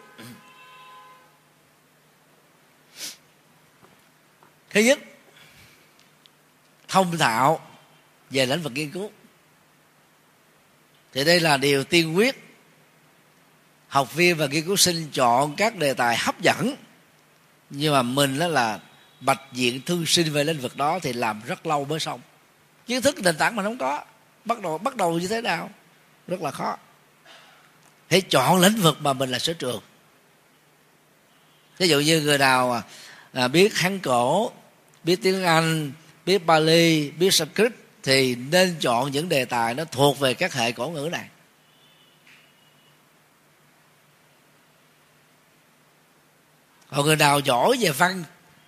B: Thứ nhất, thông thạo về lĩnh vực nghiên cứu. Thì đây là điều tiên quyết. Học viên và nghiên cứu sinh chọn các đề tài hấp dẫn, nhưng mà mình đó là bạch diện thư sinh về lĩnh vực đó thì làm rất lâu mới xong. Kiến thức nền tảng mà không có, bắt đầu như thế nào rất là khó. Hãy chọn lĩnh vực mà mình là sở trường. Ví dụ như người nào biết Hán cổ, biết tiếng Anh, biết Pali, biết Sanskrit thì nên chọn những đề tài nó thuộc về các hệ cổ ngữ này. Còn người nào giỏi về văn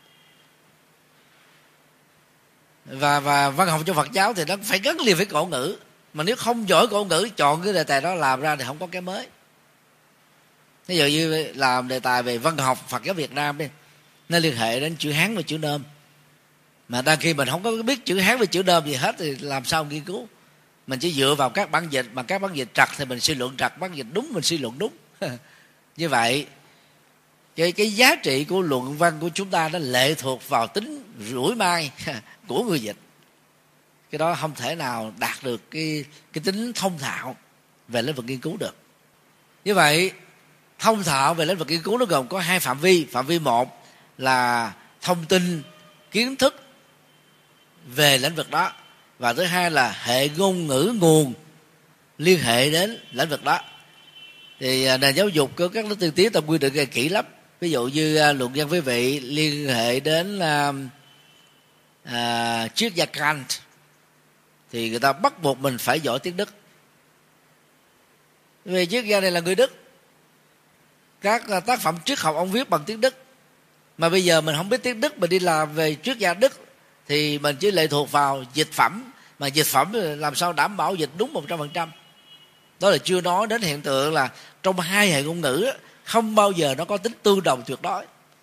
B: và văn học trong Phật giáo thì nó phải gắn liền với cổ ngữ. Mà nếu không giỏi cổ ngữ, chọn cái đề tài đó làm ra thì không có cái mới. Ví dụ như làm đề tài về văn học Phật giáo Việt Nam đi, nó liên hệ đến chữ Hán và chữ Nôm. Mà đôi khi mình không có biết chữ Hán và chữ Nôm gì hết thì làm sao nghiên cứu? Mình chỉ dựa vào các bản dịch, mà các bản dịch trật thì mình suy luận trật, bản dịch đúng mình suy luận đúng. Như vậy cái giá trị của luận văn của chúng ta nó lệ thuộc vào tính rủi mai của người dịch. Cái đó không thể nào đạt được cái tính thông thạo về lĩnh vực nghiên cứu được. Như vậy thông thạo về lĩnh vực nghiên cứu nó gồm có hai phạm vi. Phạm vi một là thông tin kiến thức về lĩnh vực đó, và thứ hai là hệ ngôn ngữ nguồn liên hệ đến lĩnh vực đó. Thì nền giáo dục của các nước tiên tiến ta quy định kỹ lắm. Ví dụ như luận văn với vị liên hệ đến triết gia Kant thì người ta bắt buộc mình phải giỏi tiếng Đức, vì triết gia này là người Đức. Các tác phẩm triết học ông viết bằng tiếng Đức, mà bây giờ mình không biết tiếng Đức, mình đi làm về triết gia Đức thì mình chỉ lệ thuộc vào dịch phẩm, mà dịch phẩm làm sao đảm bảo dịch đúng 100%. Đó là chưa nói đến hiện tượng là trong hai hệ ngôn ngữ không bao giờ nó có tính tương đồng tuyệt đối.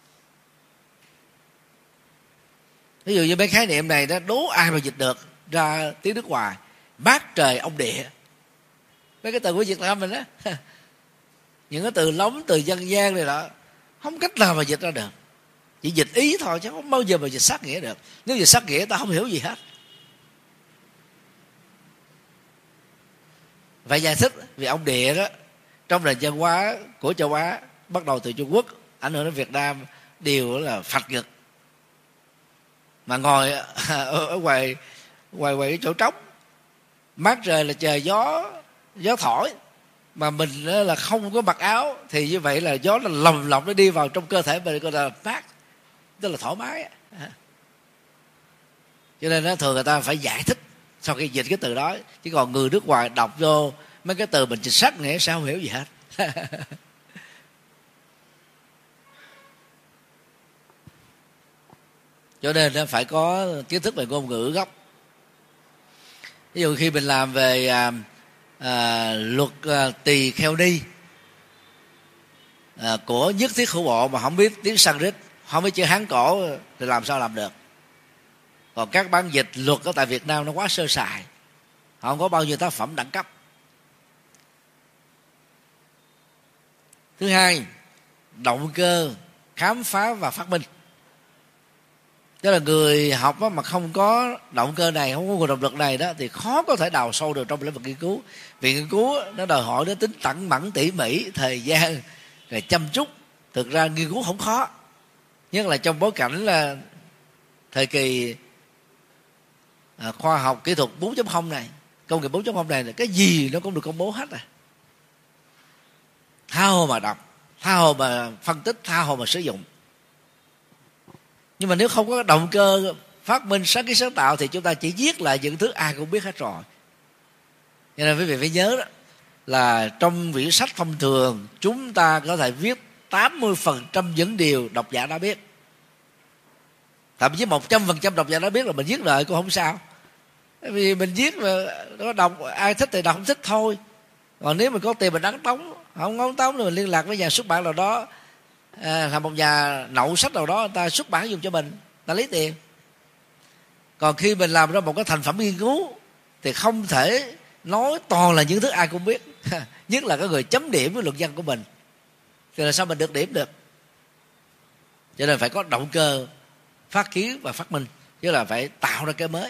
B: Ví dụ như mấy khái niệm này đó, đố ai mà dịch được ra tiếng nước ngoài. Mát trời ông địa, mấy cái từ của Việt Nam mình đó, những cái từ lóng, từ dân gian này đó, không cách nào mà dịch ra được. Chỉ dịch ý thôi chứ không bao giờ mà dịch sát nghĩa được. Nếu dịch sát nghĩa ta không hiểu gì hết. Phải giải thích vì ông địa đó trong nền văn hóa của châu Á bắt đầu từ Trung Quốc ảnh hưởng đến Việt Nam đều là phật ngực, mà ngồi ở ngoài cái chỗ trống, mát trời là trời gió thổi, mà mình là không có mặc áo thì như vậy là gió là lồng lộng nó đi vào trong cơ thể mình, gọi là mát, tức là thoải mái. Cho nên nó thường người ta phải giải thích sau khi dịch cái từ đó, chứ còn người nước ngoài đọc vô mấy cái từ mình dịch sát nghĩa sao không hiểu gì hết. Cho nên nó phải có kiến thức về ngôn ngữ gốc. Ví dụ khi mình làm về luật tỳ kheo ni của Nhất Thiết Hữu Bộ mà không biết tiếng Sanskrit, không biết chữ Hán cổ thì làm sao làm được. Còn các bản dịch luật ở tại Việt Nam nó quá sơ sài, họ không có bao nhiêu tác phẩm đẳng cấp. Thứ hai, động cơ khám phá và phát minh. Tức là người học mà không có động cơ này, không có nguồn động lực này đó, thì khó có thể đào sâu được trong lĩnh vực nghiên cứu. Vì nghiên cứu nó đòi hỏi đến tính tẩn mẫn, tỉ mỉ, thời gian, rồi chăm chút. Thực ra nghiên cứu không khó, nhất là trong bối cảnh là thời kỳ khoa học kỹ thuật 4.0 này, công nghiệp 4.0 này, là cái gì nó cũng được công bố hết rồi. Tha hồ mà đọc, tha hồ mà phân tích, tha hồ mà sử dụng. Nhưng mà nếu không có động cơ phát minh, sáng kiến, sáng tạo thì chúng ta chỉ viết lại những thứ ai cũng biết hết rồi. Cho nên quý vị phải nhớ đó, là trong quyển sách thông thường chúng ta có thể viết 80% những điều độc giả đã biết. Thậm chí 100% độc giả đã biết là mình viết lại cũng không sao. Bởi vì mình viết mà nó đọc, ai thích thì đọc, không thích thôi. Còn nếu mình có tiền mình đăng tống, không có tống thì mình liên lạc với nhà xuất bản nào đó, là một nhà nậu sách nào đó, người ta xuất bản dùng cho mình, ta lấy tiền. Còn khi mình làm ra một cái thành phẩm nghiên cứu thì không thể nói toàn là những thứ ai cũng biết. Nhất là cái người chấm điểm với luận văn của mình, thì là sao mình được điểm được. Cho nên phải có động cơ phát kiến và phát minh, chứ là phải tạo ra cái mới.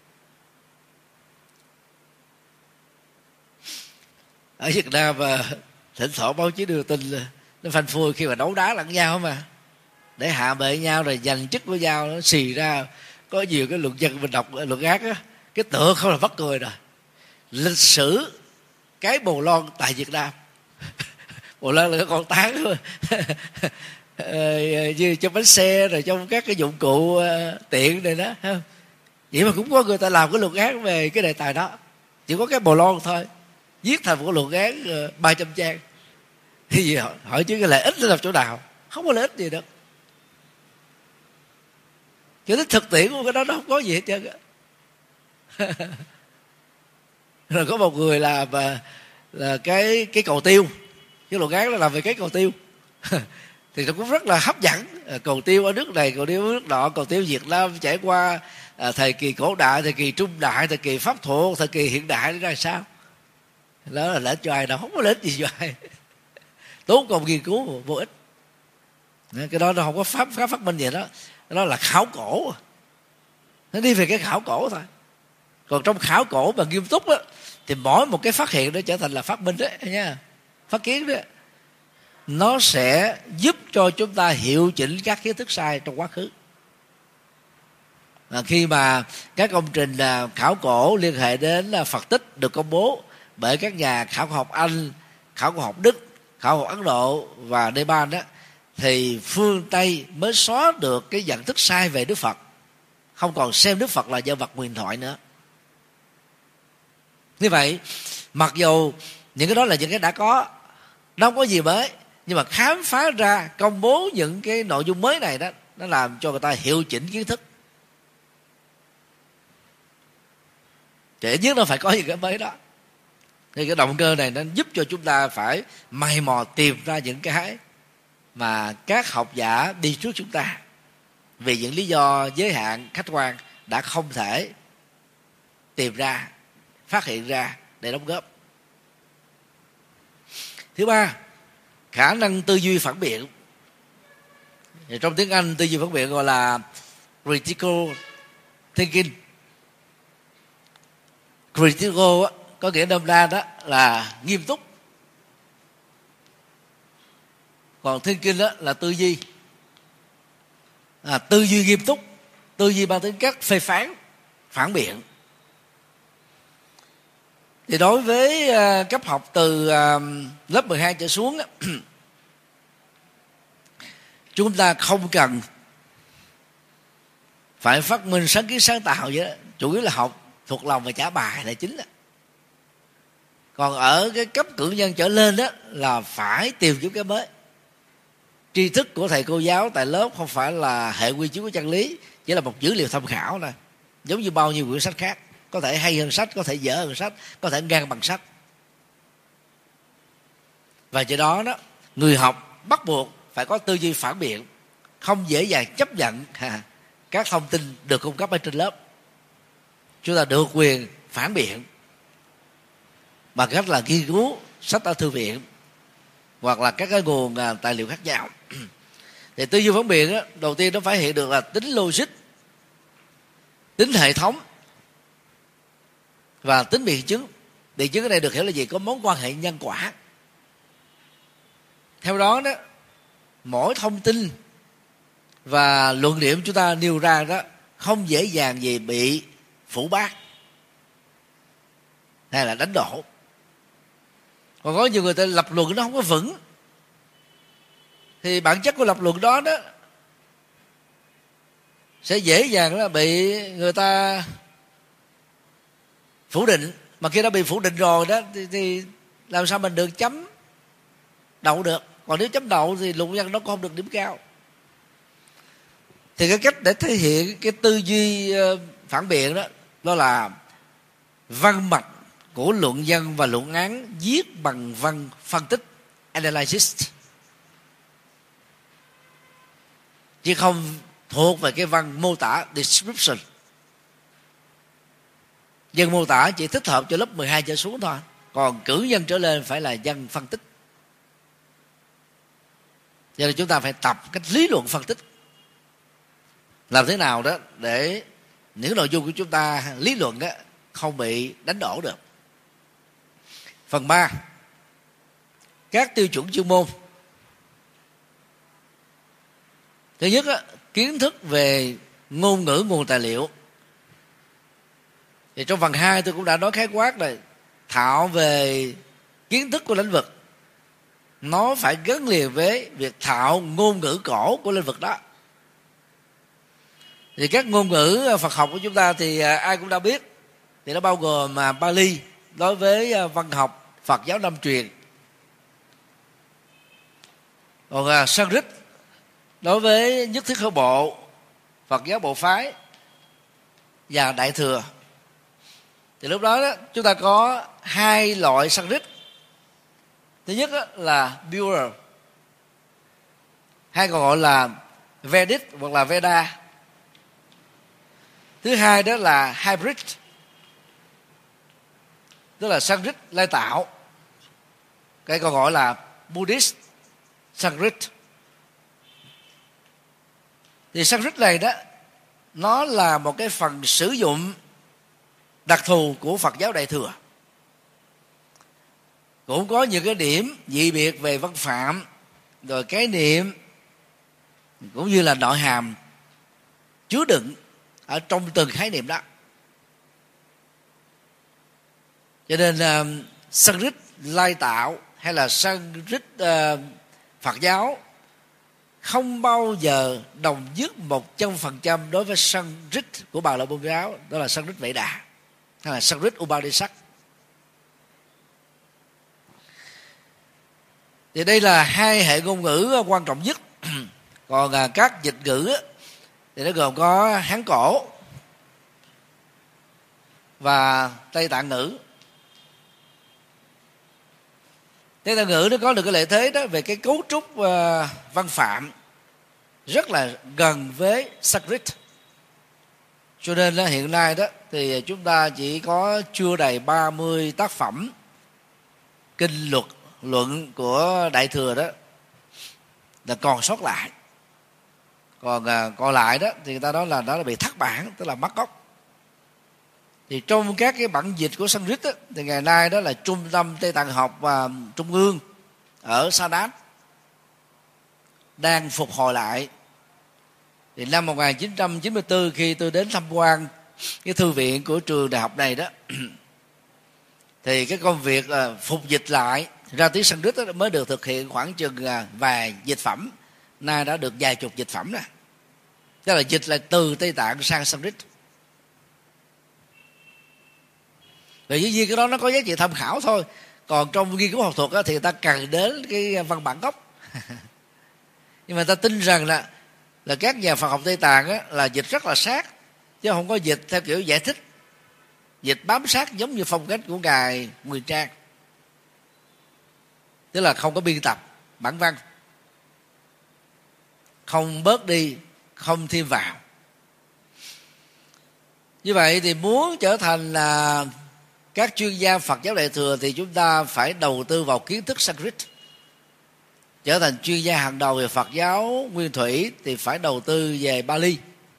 B: Ở Việt Nam thỉnh thoảng báo chí đưa tin là nó phanh phui khi mà đấu đá lẫn nhau mà, để hạ bệ nhau rồi giành chức với nhau, nó xì ra có nhiều cái luận văn mình đọc luận ác á, cái tựa không là bắt cười rồi. Lịch sử cái bồ lon tại Việt Nam. Bồ lon là cái con tán thôi. Như trong bánh xe rồi trong các cái dụng cụ tiện này đó, vậy mà cũng có người ta làm cái luận án về cái đề tài đó, chỉ có cái bồ lon thôi, viết thành một cái luận án 300 trang. Thì gì hỏi chứ cái lợi ích nó làm chỗ nào? Không có lợi ích gì được. Cho đến thực tiễn của cái đó nó không có gì hết trơn á. Rồi có một người làm là cái cầu tiêu, cái luận án nó làm về cái cầu tiêu. Thì nó cũng rất là hấp dẫn. Cầu tiêu ở nước này, cầu tiêu ở nước nọ, cầu tiêu Việt Nam trải qua thời kỳ cổ đại, thời kỳ trung đại, thời kỳ pháp thuộc, thời kỳ hiện đại ra sao. Đó là lợi ích cho ai đâu, không có lợi ích gì cho ai. Tốn công nghiên cứu vô ích. Cái đó nó không có pháp phát minh gì đó, đó là khảo cổ, nó đi về cái khảo cổ thôi. Còn trong khảo cổ mà nghiêm túc đó, thì mỗi một cái phát hiện đó trở thành là phát minh đấy nha, phát kiến đó, nó sẽ giúp cho chúng ta hiệu chỉnh các kiến thức sai trong quá khứ. Khi mà các công trình khảo cổ liên hệ đến Phật tích được công bố bởi các nhà khảo cổ học Anh, khảo cổ học Đức, khảo cổ học Ấn Độ và Nepal đó, thì phương Tây mới xóa được cái nhận thức sai về Đức Phật, không còn xem Đức Phật là nhân vật huyền thoại nữa. Như vậy, mặc dù những cái đó là những cái đã có, nó không có gì mới, nhưng mà khám phá ra, công bố những cái nội dung mới này đó, nó làm cho người ta hiệu chỉnh kiến thức. Thì ít nhất nó phải có những cái mới đó. Thì cái động cơ này nó giúp cho chúng ta phải mày mò tìm ra những cái mà các học giả đi trước chúng ta vì những lý do giới hạn khách quan đã không thể tìm ra, phát hiện ra để đóng góp. Thứ ba, khả năng tư duy phản biện. Thì trong tiếng Anh tư duy phản biện gọi là critical thinking. Critical có nghĩa nôm na đó là nghiêm túc, còn thinking đó là tư duy. Tư duy nghiêm túc, tư duy mang tính chất phê phán, phản biện. Thì đối với cấp học từ lớp 12 trở xuống chúng ta không cần phải phát minh sáng kiến sáng tạo vậy đó, chủ yếu là học thuộc lòng và trả bài là chính đó. Còn ở cái cấp cử nhân trở lên đó là phải tìm những cái mới. Tri thức của thầy cô giáo tại lớp không phải là hệ quy chiếu của chân lý, chỉ là một dữ liệu tham khảo thôi, giống như bao nhiêu quyển sách khác, có thể hay hơn sách, có thể dở hơn sách, có thể ngang bằng sách. Và do đó đó, người học bắt buộc phải có tư duy phản biện, không dễ dàng chấp nhận các thông tin được cung cấp ở trên lớp. Chúng ta được quyền phản biện bằng cách là nghiên cứu sách ở thư viện hoặc là các cái nguồn tài liệu khác nhau. Thì tư duy phản biện đó, đầu tiên nó phải hiện được là tính logic, tính hệ thống và tính biện chứng. Biện chứng ở đây được hiểu là gì? Có mối quan hệ nhân quả. Theo đó đó, mỗi thông tin và luận điểm chúng ta nêu ra đó không dễ dàng gì bị phủ bác hay là đánh đổ. Còn có nhiều người ta lập luận nó không có vững, thì bản chất của lập luận đó đó sẽ dễ dàng là bị người ta phủ định. Mà khi đã bị phủ định rồi đó thì làm sao mình được chấm đậu được. Còn nếu chấm đậu thì luận văn nó cũng không được điểm cao. Thì cái cách để thể hiện cái tư duy phản biện đó là văn mạch của luận văn và luận án viết bằng văn phân tích, analysis, chứ không thuộc về cái văn mô tả, description. Văn mô tả chỉ thích hợp cho lớp 12 trở xuống thôi, còn cử nhân trở lên phải là văn phân tích. Cho nên chúng ta phải tập cách lý luận phân tích, làm thế nào đó để những nội dung của chúng ta lý luận đó không bị đánh đổ được. Phần 3, các tiêu chuẩn chuyên môn. Thứ nhất, kiến thức về ngôn ngữ nguồn tài liệu. Thì trong phần 2 tôi cũng đã nói khái quát rồi, thạo về kiến thức của lĩnh vực nó phải gắn liền với việc thạo ngôn ngữ cổ của lĩnh vực đó. Thì các ngôn ngữ Phật học của chúng ta thì ai cũng đã biết, thì nó bao gồm Pali đối với văn học Phật giáo Nam truyền, còn Sanskrit đối với nhất thiết khởi bộ Phật giáo bộ phái và Đại thừa. Thì lúc đó, chúng ta có hai loại Sanskrit. Thứ nhất là pure, hay còn gọi là Vedic hoặc là Veda. Thứ hai đó là hybrid, tức là Sanskrit lai tạo, cái còn gọi là Buddhist Sanskrit. Thì Sanskrit này đó, nó là một cái phần sử dụng đặc thù của Phật giáo Đại Thừa, cũng có những cái điểm dị biệt về văn phạm, rồi cái niệm, cũng như là nội hàm chứa đựng ở trong từng khái niệm đó. Cho nên Sanskrit lai tạo hay là Sanskrit Phật giáo không bao giờ đồng nhất 100% đối với Sanskrit của Bà La Môn giáo, đó là Sanskrit Vệ Đà hay là Sanskrit Upanishad. Thì đây là hai hệ ngôn ngữ quan trọng nhất. Còn các dịch ngữ thì nó gồm có Hán cổ và Tây Tạng ngữ. Tây Tạng ngữ nó có được cái lợi thế đó về cái cấu trúc văn phạm rất là gần với Sanskrit. Cho nên hiện nay đó thì chúng ta chỉ có chưa đầy 30 tác phẩm kinh luật luận của Đại Thừa đó là còn sót lại. Còn lại đó thì người ta nói là đó là bị thất bản, tức là mất gốc. Thì trong các cái bản dịch của Sanskrit đó, thì ngày nay đó là Trung tâm Tây Tạng học và Trung ương ở Sa Đéc đang phục hồi lại. Thì năm 1994 khi tôi đến tham quan cái thư viện của trường đại học này đó, thì cái công việc phục dịch lại ra tiếng Sanskrit đó mới được thực hiện khoảng chừng vài dịch phẩm. Nay đã được vài chục dịch phẩm rồi. Tức là dịch lại từ Tây Tạng sang Sanskrit. Và dĩ nhiên cái đó nó có giá trị tham khảo thôi. Còn trong nghiên cứu học thuật đó, thì người ta cần đến cái văn bản gốc. Nhưng mà người ta tin rằng là các nhà Phật học Tây Tạng á, là dịch rất là sát, chứ không có dịch theo kiểu giải thích, dịch bám sát giống như phong cách của ngài Nguyên Trang, tức là không có biên tập bản văn, không bớt đi, không thêm vào. Như vậy thì muốn trở thành là các chuyên gia Phật giáo Đại Thừa thì chúng ta phải đầu tư vào kiến thức Sanskrit. Trở thành chuyên gia hàng đầu về Phật giáo Nguyên Thủy thì phải đầu tư về Bali.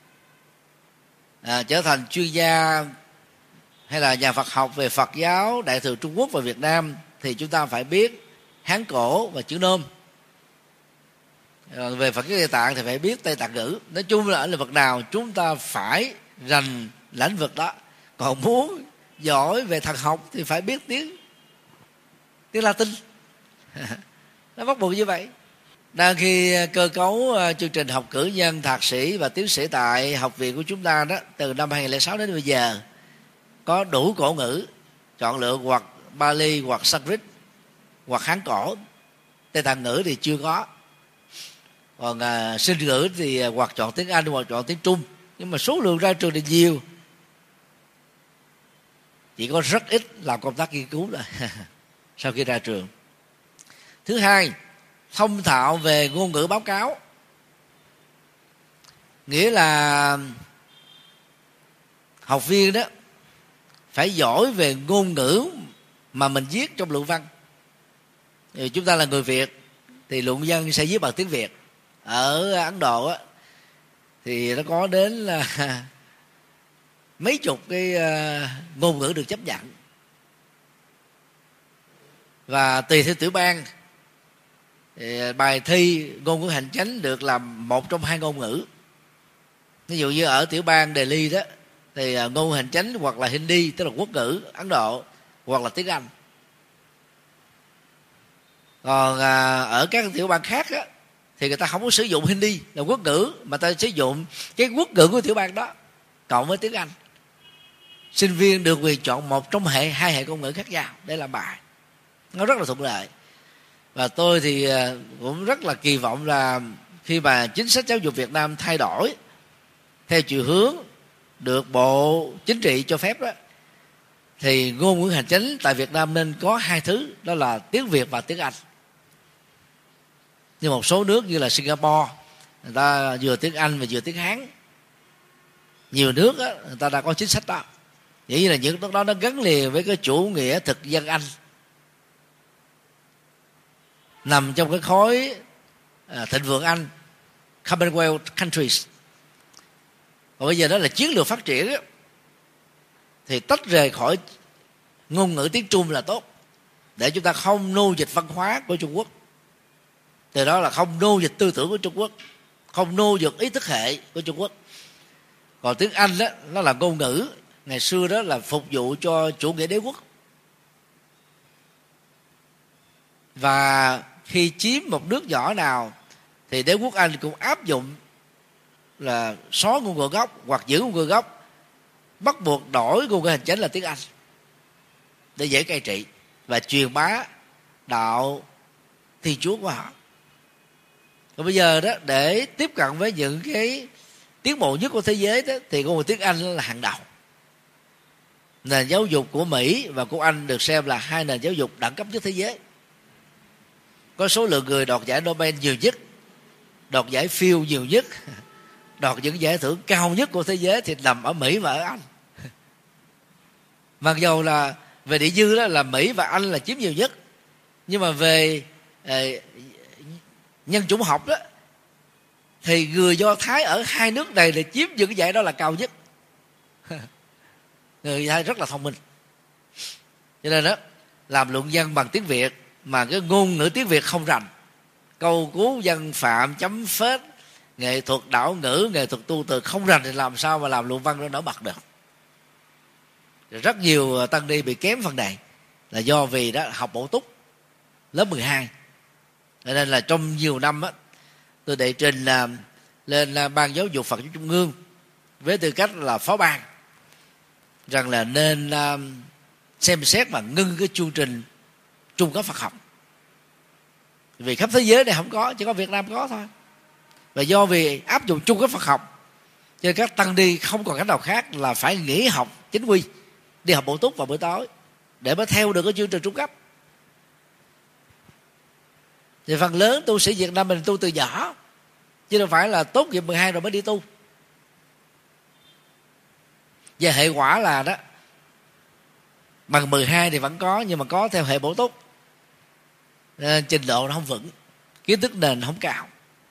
B: Trở thành chuyên gia hay là nhà Phật học về Phật giáo Đại Thừa Trung Quốc và Việt Nam thì chúng ta phải biết Hán cổ và chữ Nôm. Về Phật giáo Tây Tạng thì phải biết Tây Tạng ngữ. Nói chung là ở lĩnh vực nào chúng ta phải rành lĩnh vực đó. Còn muốn giỏi về thần học thì phải biết tiếng Latin. Nó bắt buộc như vậy. Đang khi cơ cấu chương trình học cử nhân, thạc sĩ và tiến sĩ tại học viện của chúng ta đó, từ năm 2006 đến bây giờ có đủ cổ ngữ chọn lựa, hoặc Bali, hoặc Sanskrit, hoặc Hán cổ. Tây Tạng ngữ thì chưa có. Còn sinh ngữ thì hoặc chọn tiếng Anh hoặc chọn tiếng Trung. Nhưng mà số lượng ra trường thì nhiều, chỉ có rất ít làm công tác nghiên cứu rồi sau khi ra trường. Thứ hai, thông thạo về ngôn ngữ báo cáo, nghĩa là học viên đó phải giỏi về ngôn ngữ mà mình viết trong luận văn. Thì chúng ta là người Việt thì luận văn sẽ viết bằng tiếng Việt. Ở Ấn Độ á, thì nó có đến là mấy chục cái ngôn ngữ được chấp nhận, và tùy theo tiểu bang thì bài thi ngôn ngữ hành chánh được làm một trong hai ngôn ngữ. Ví dụ như ở tiểu bang Delhi đó thì ngôn ngữ hành chánh hoặc là Hindi, tức là quốc ngữ Ấn Độ, hoặc là tiếng Anh. Còn ở các tiểu bang khác á, thì người ta không có sử dụng Hindi là quốc ngữ, mà ta sử dụng cái quốc ngữ của tiểu bang đó cộng với tiếng Anh. Sinh viên được quyền chọn một trong hai hệ ngôn ngữ khác nhau để làm bài. Nó rất là thuận lợi. Và tôi thì cũng rất là kỳ vọng là khi mà chính sách giáo dục Việt Nam thay đổi theo chiều hướng được Bộ Chính trị cho phép đó, thì ngôn ngữ hành chánh tại Việt Nam nên có hai thứ, đó là tiếng Việt và tiếng Anh. Như một số nước như là Singapore, người ta vừa tiếng Anh và vừa tiếng Hán. Nhiều nước á, người ta đã có chính sách đó. Vậy như là những nước đó nó gắn liền với cái chủ nghĩa thực dân Anh, nằm trong cái khối thịnh vượng Anh, Commonwealth countries, Còn bây giờ đó là chiến lược phát triển đó, thì tách rời khỏi ngôn ngữ tiếng Trung là tốt, để chúng ta không nô dịch văn hóa của Trung Quốc. Từ đó là không nô dịch tư tưởng của Trung Quốc, không nô dịch ý thức hệ của Trung Quốc. Còn tiếng Anh đó, nó là ngôn ngữ ngày xưa đó là phục vụ cho chủ nghĩa đế quốc. Và khi chiếm một nước nhỏ nào thì đế quốc Anh cũng áp dụng là xóa ngôn ngữ gốc hoặc giữ ngôn ngữ gốc, bắt buộc đổi ngôn ngữ hành chính là tiếng Anh để dễ cai trị và truyền bá đạo Thiên Chúa của họ. Còn bây giờ đó, để tiếp cận với những cái tiến bộ nhất của thế giới đó, thì ngôn ngữ tiếng Anh là hàng đầu. Nền giáo dục của Mỹ và của Anh được xem là hai nền giáo dục đẳng cấp nhất thế giới. Có số lượng người đoạt giải Nobel nhiều nhất, đoạt giải Fields nhiều nhất, đoạt những giải thưởng cao nhất của thế giới thì nằm ở Mỹ và ở Anh. Mặc dù là về địa dư đó là Mỹ và Anh là chiếm nhiều nhất, nhưng mà về nhân chủng học đó thì người Do Thái ở hai nước này là chiếm những cái giải đó là cao nhất. Người Thái rất là thông minh, cho nên đó làm luận văn bằng tiếng Việt mà cái ngôn ngữ tiếng Việt không rành, câu cú văn phạm chấm phết, nghệ thuật đảo ngữ, nghệ thuật tu từ không rành thì làm sao mà làm luận văn nó nổi bật được. Rất nhiều tăng ni bị kém phần này là do vì đó học bổ túc lớp 12. Cho nên là trong nhiều năm á, tôi đệ trình lên ban giáo dục Phật giáo Trung ương với tư cách là phó ban, rằng là nên xem xét và ngưng cái chương trình trung cấp Phật học, vì khắp thế giới này không có, chỉ có Việt Nam có thôi. Và do vì áp dụng trung cấp Phật học cho nên các tăng ni không còn cách nào khác là phải nghỉ học chính quy, đi học bổ túc vào buổi tối để mới theo được cái chương trình trung cấp. Thì phần lớn tu sĩ Việt Nam mình tu từ nhỏ, chứ đâu phải là tốt nghiệp 12 rồi mới đi tu. Và hệ quả là đó, bằng 12 thì vẫn có, nhưng mà có theo hệ bổ túc, nên trình độ nó không vững, kiến thức nền không cao.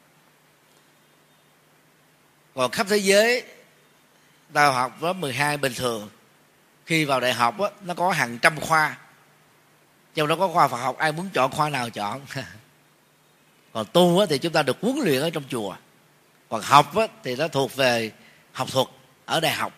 B: Còn khắp thế giới ta học lớp 12 bình thường, khi vào đại học á, nó có hàng trăm khoa, trong đó có khoa Phật học, ai muốn chọn khoa nào chọn. Còn tu á, thì chúng ta được huấn luyện ở trong chùa, còn học á, thì nó thuộc về học thuật ở đại học.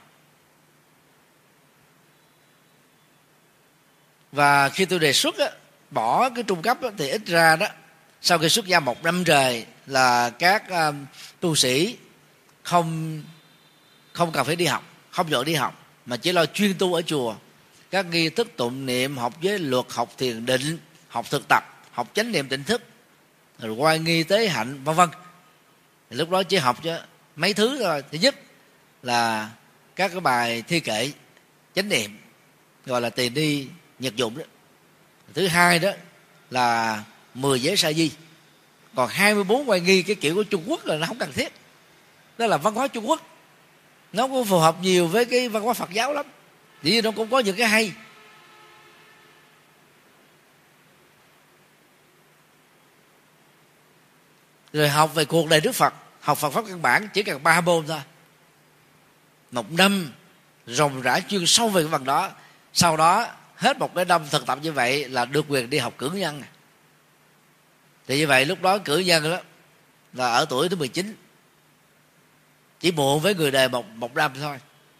B: Và khi tôi đề xuất á, bỏ cái trung cấp á, thì ít ra đó sau khi xuất gia 1 năm trời là các tu sĩ không cần phải đi học, không vội đi học, mà chỉ lo chuyên tu ở chùa. Các nghi thức tụng niệm, học giới luật, học thiền định, học thực tập, học chánh niệm tỉnh thức, rồi qua nghi tế hạnh vân vân. Lúc đó chỉ học cho mấy thứ thôi. Thứ nhất là các cái bài thi kệ chánh niệm, gọi là tiền đi nhật dụng đó. Thứ hai đó là 10 giới sa di. Còn 24 quay nghi cái kiểu của Trung Quốc là nó không cần thiết. Đó là văn hóa Trung Quốc, nó cũng phù hợp nhiều với cái văn hóa Phật giáo lắm, vì nó cũng có những cái hay. Rồi học về cuộc đời Đức Phật, học Phật pháp căn bản chỉ cần 3 môn thôi, 1 năm ròng rã chuyên sâu về cái phần đó. Sau đó hết 1 năm thực tập như vậy là được quyền đi học cử nhân. Thì như vậy lúc đó cử nhân đó là ở tuổi thứ 19, chỉ muộn với người đời một năm thôi.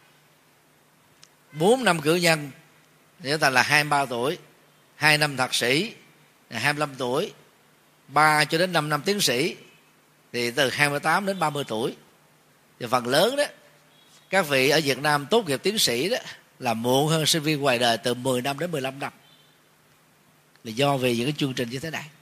B: 4 năm cử nhân thì chúng ta là 23 tuổi, 2 năm thạc sĩ là 25 tuổi, 3 cho đến 5 năm tiến sĩ thì từ 28 đến 30 tuổi. Thì phần lớn đó các vị ở Việt Nam tốt nghiệp tiến sĩ đó là muộn hơn sinh viên ngoài đời từ 10 năm đến 15 năm, là do vì những cái chương trình như thế này.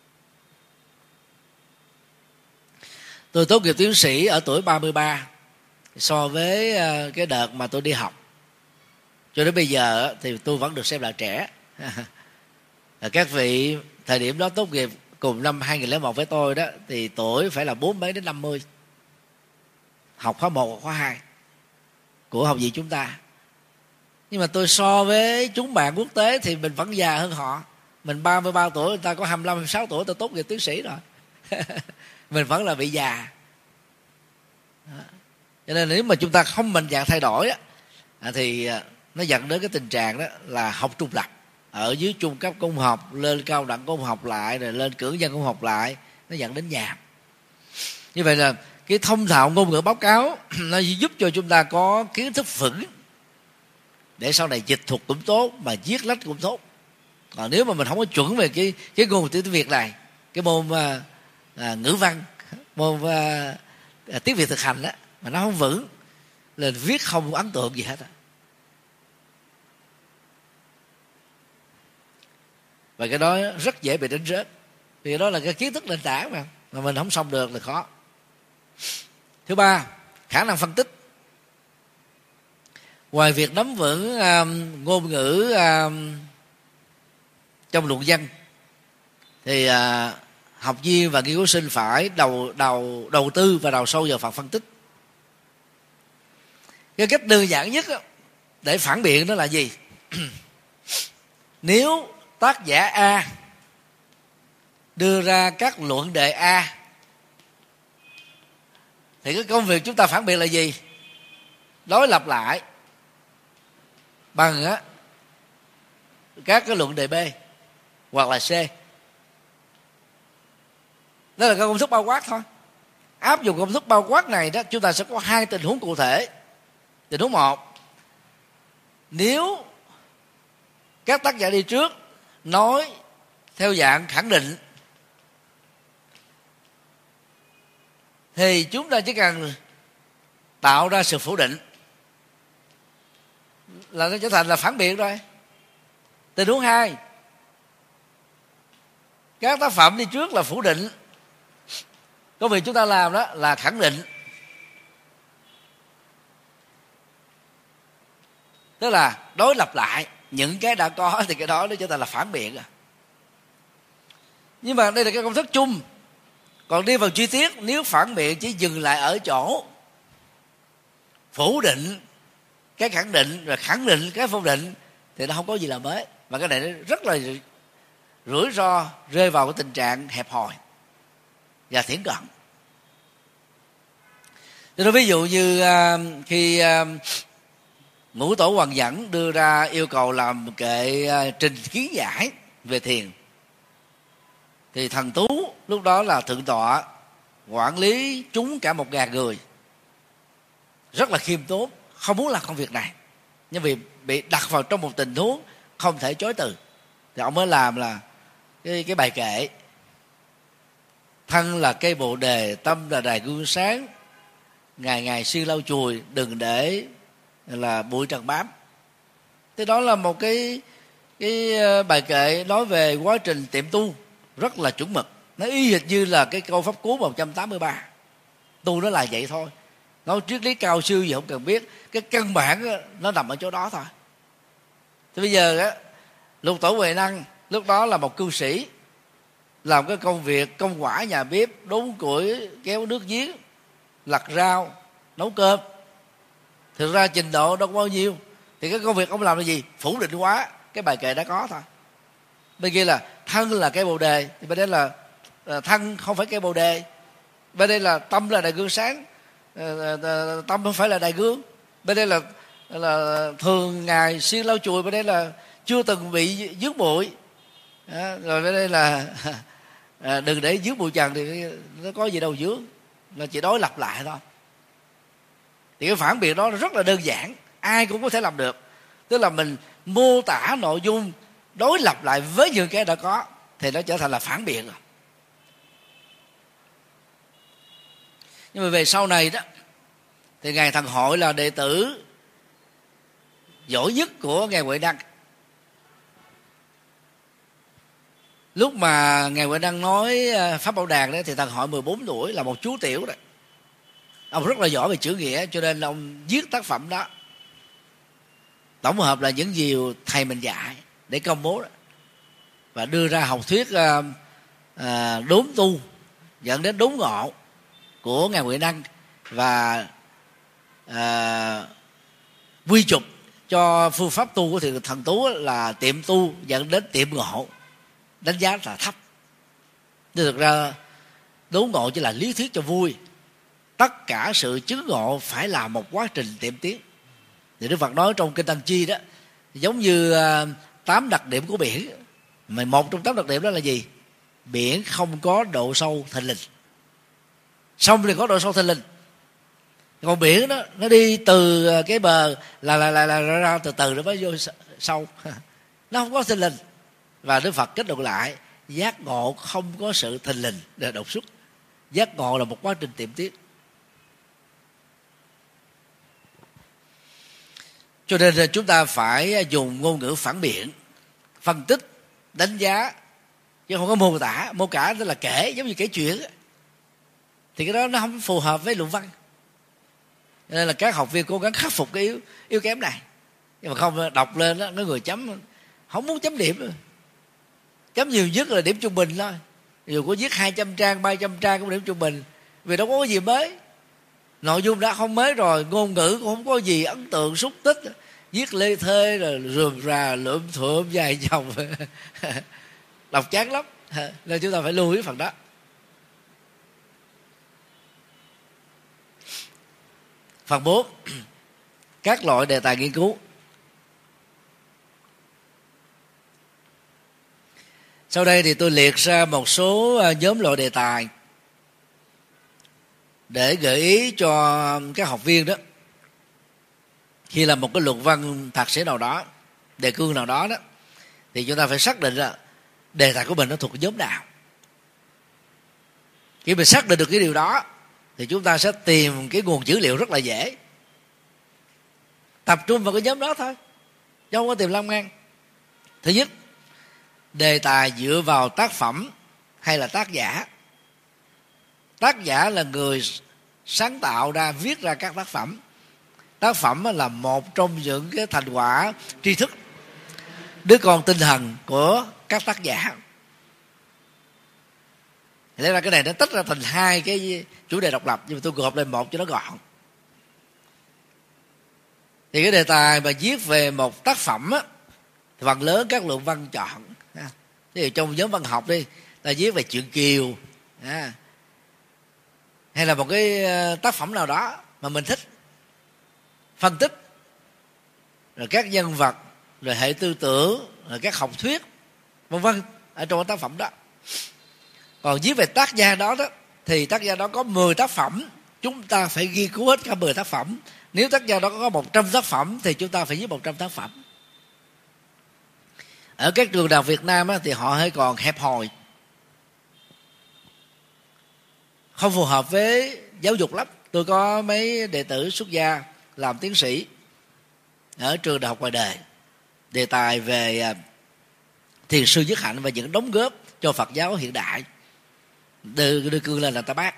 B: Tôi tốt nghiệp tiến sĩ ở tuổi 33 so với cái đợt mà tôi đi học. Cho đến bây giờ thì tôi vẫn được xem là trẻ. Các vị thời điểm đó tốt nghiệp cùng năm 2001 với tôi đó thì tuổi phải là 40 đến 50, học khóa 1 và khóa 2 của học viện chúng ta. Nhưng mà tôi so với chúng bạn quốc tế thì mình vẫn già hơn họ. Mình 33 tuổi, người ta có 25, 26 tuổi tôi tốt nghiệp tiến sĩ rồi. Mình vẫn là bị già. Cho nên nếu mà chúng ta không mạnh dạn thay đổi á, thì nó dẫn đến cái tình trạng đó là học trung lập, ở dưới trung cấp công học, lên cao đẳng công học lại, rồi lên cử nhân công học lại, nó dẫn đến nhàm. Như vậy là cái thông thạo ngôn ngữ báo cáo nó giúp cho chúng ta có kiến thức vững để sau này dịch thuật cũng tốt, mà viết lách cũng tốt. Còn nếu mà mình không có chuẩn về cái ngôn ngữ tiếng Việt này, cái môn ngữ văn, môn tiếng Việt thực hành đó, mà nó không vững, lên viết không ấn tượng gì hết á. Và cái đó rất dễ bị đánh rớt, vì đó là cái kiến thức nền tảng mà mình không xong được là khó. Thứ ba, khả năng phân tích. Ngoài việc nắm vững ngôn ngữ trong luận văn, thì học viên và nghiên cứu sinh phải đầu tư và đào sâu vào phần phân tích. Cái cách đơn giản nhất để phản biện đó là gì? Nếu tác giả A đưa ra các luận đề A, thì cái công việc chúng ta phản biện là gì? Đối lập lại bằng các cái luận đề B hoặc là C. Đó là cái công thức bao quát thôi. Áp dụng công thức bao quát này đó, chúng ta sẽ có hai tình huống cụ thể. Tình huống một, nếu các tác giả đi trước nói theo dạng khẳng định, thì chúng ta chỉ cần tạo ra sự phủ định là nó trở thành là phản biện rồi. Tình huống hai, các tác phẩm đi trước là phủ định, công việc chúng ta làm đó là khẳng định, tức là đối lập lại những cái đã có, thì cái đó nó trở thành là phản biện. Nhưng mà đây là cái công thức chung. Còn đi vào chi tiết, nếu phản biện chỉ dừng lại ở chỗ phủ định cái khẳng định rồi khẳng định cái phủ định, thì nó không có gì là mới. Và cái này nó rất là rủi ro, rơi vào cái tình trạng hẹp hòi và thiển cận. Cho nên ví dụ như khi Ngũ Tổ Hoàng Dẫn đưa ra yêu cầu làm kệ trình kiến giải về thiền, thì Thần Tú lúc đó là thượng tọa, quản lý chúng cả 1.000 người, rất là khiêm tốn, không muốn làm công việc này, nhưng vì bị đặt vào trong một tình huống không thể chối từ, thì ông mới làm là cái bài kệ: thân là cây bồ đề, tâm là đài gương sáng, ngày ngày siêng lau chùi, đừng để là bụi trần bám. Thế đó là một cái bài kệ nói về quá trình tiệm tu rất là chuẩn mực. Nó y hệt như là cái câu pháp cú 183. Tu nó là vậy thôi, nói triết lý cao siêu gì không cần biết, cái căn bản nó nằm ở chỗ đó thôi. Thì bây giờ Lục Tổ Huệ Năng lúc đó là một cư sĩ, làm cái công việc công quả nhà bếp, đốn củi, kéo nước giếng, lặt rau, nấu cơm. Thực ra trình độ đâu có bao nhiêu, thì cái công việc ông làm là gì? Phủ định hóa cái bài kệ đã có thôi. Bên kia là thân là cây bồ đề, thì bên đây là thân không phải cây bồ đề. Bên đây là tâm là đài gương sáng, tâm không phải là đài gương. Bên đây là thường ngày siêng lau chùi, bên đây là chưa từng bị dướng bụi. Rồi bên đây là đừng để dướng bụi trần, thì nó có gì đâu dướng, là chỉ đối lập lại thôi. Thì cái phản biện đó rất là đơn giản, ai cũng có thể làm được. Tức là mình mô tả nội dung đối lập lại với những cái đã có, thì nó trở thành là phản biện rồi. Nhưng mà về sau này đó, thì Ngài Thần Hội là đệ tử giỏi nhất của Ngài Huệ Năng. Lúc mà Ngài Huệ Năng nói Pháp Bảo Đàn đó, thì Thần Hội 14 tuổi, là một chú tiểu đó. Ông rất là giỏi về chữ nghĩa, cho nên ông viết tác phẩm đó, tổng hợp là những gì thầy mình dạy để công bố đó, và đưa ra học thuyết đốn tu dẫn đến đốn ngộ của Ngài Huệ Năng, và quy chụp cho phương pháp tu của Thiền Thần Tú là tiệm tu dẫn đến tiệm ngộ, đánh giá là thấp. Nhưng thực ra đốn ngộ chỉ là lý thuyết cho vui, tất cả sự chứng ngộ phải là một quá trình tiệm tiến. Thì Đức Phật nói trong Kinh Tăng Chi đó, giống như 8 đặc điểm của biển, mà một trong 8 đặc điểm đó là gì? Biển không có độ sâu thình lình, sông thì có độ sâu thình lình, còn biển đó nó đi từ cái bờ là ra từ từ nó mới vô sâu, nó không có thình lình. Và Đức Phật kết luận lại, giác ngộ không có sự thình lình để đột xuất, giác ngộ là một quá trình tiệm tiến. Cho nên chúng ta phải dùng ngôn ngữ phản biện, phân tích, đánh giá, chứ không có mô tả. Mô tả tức là kể, giống như kể chuyện, thì cái đó nó không phù hợp với luận văn. Cho nên là các học viên cố gắng khắc phục cái yếu kém này. Nhưng mà không đọc lên đó, cái người chấm không muốn chấm điểm, chấm nhiều nhất là điểm trung bình thôi. Dù có viết 200 trang, 300 trang cũng điểm trung bình, vì đâu có cái gì mới. Nội dung đã không mới rồi, ngôn ngữ cũng không có gì ấn tượng xúc tích, viết lê thê rồi rườm rà lượm thượm dài dòng đọc chán lắm. Nên chúng ta phải lưu ý phần đó. Phần 4, các loại đề tài nghiên cứu. Sau đây thì tôi liệt ra một số nhóm loại đề tài để gợi ý cho các học viên đó, khi làm một cái luận văn thạc sĩ nào đó, đề cương nào đó đó, thì chúng ta phải xác định là đề tài của mình nó thuộc nhóm nào. Khi mình xác định được cái điều đó thì chúng ta sẽ tìm cái nguồn dữ liệu rất là dễ, tập trung vào cái nhóm đó thôi, chứ không có tìm lan man. Thứ nhất, đề tài dựa vào tác phẩm hay là tác giả. Tác giả là người sáng tạo ra, viết ra các tác phẩm. Tác phẩm là một trong những cái thành quả tri thức, đứa con tinh thần của các tác giả. Thế ra cái này nó tách ra thành hai cái chủ đề độc lập, nhưng mà tôi gộp lên một cho nó gọn. Thì cái đề tài mà viết về một tác phẩm á, thì phần lớn các luận văn chọn. Ví dụ trong nhóm văn học đi, ta viết về chuyện Kiều, hay là một cái tác phẩm nào đó mà mình thích, phân tích rồi các nhân vật, rồi hệ tư tưởng, rồi các học thuyết, vân vân ở trong cái tác phẩm đó. Còn viết về tác gia đó thì tác gia đó có 10 tác phẩm, chúng ta phải nghiên cứu hết cả 10 tác phẩm. Nếu tác gia đó có 100 tác phẩm thì chúng ta phải viết 100 tác phẩm. Ở các trường đại học Việt Nam thì họ hay còn hẹp hòi, không phù hợp với giáo dục lắm. Tôi có mấy đệ tử xuất gia làm tiến sĩ ở trường đại học ngoài đời, đề tài về thiền sư Nhất Hạnh và những đóng góp cho Phật giáo hiện đại, đưa cương lên là ta bác.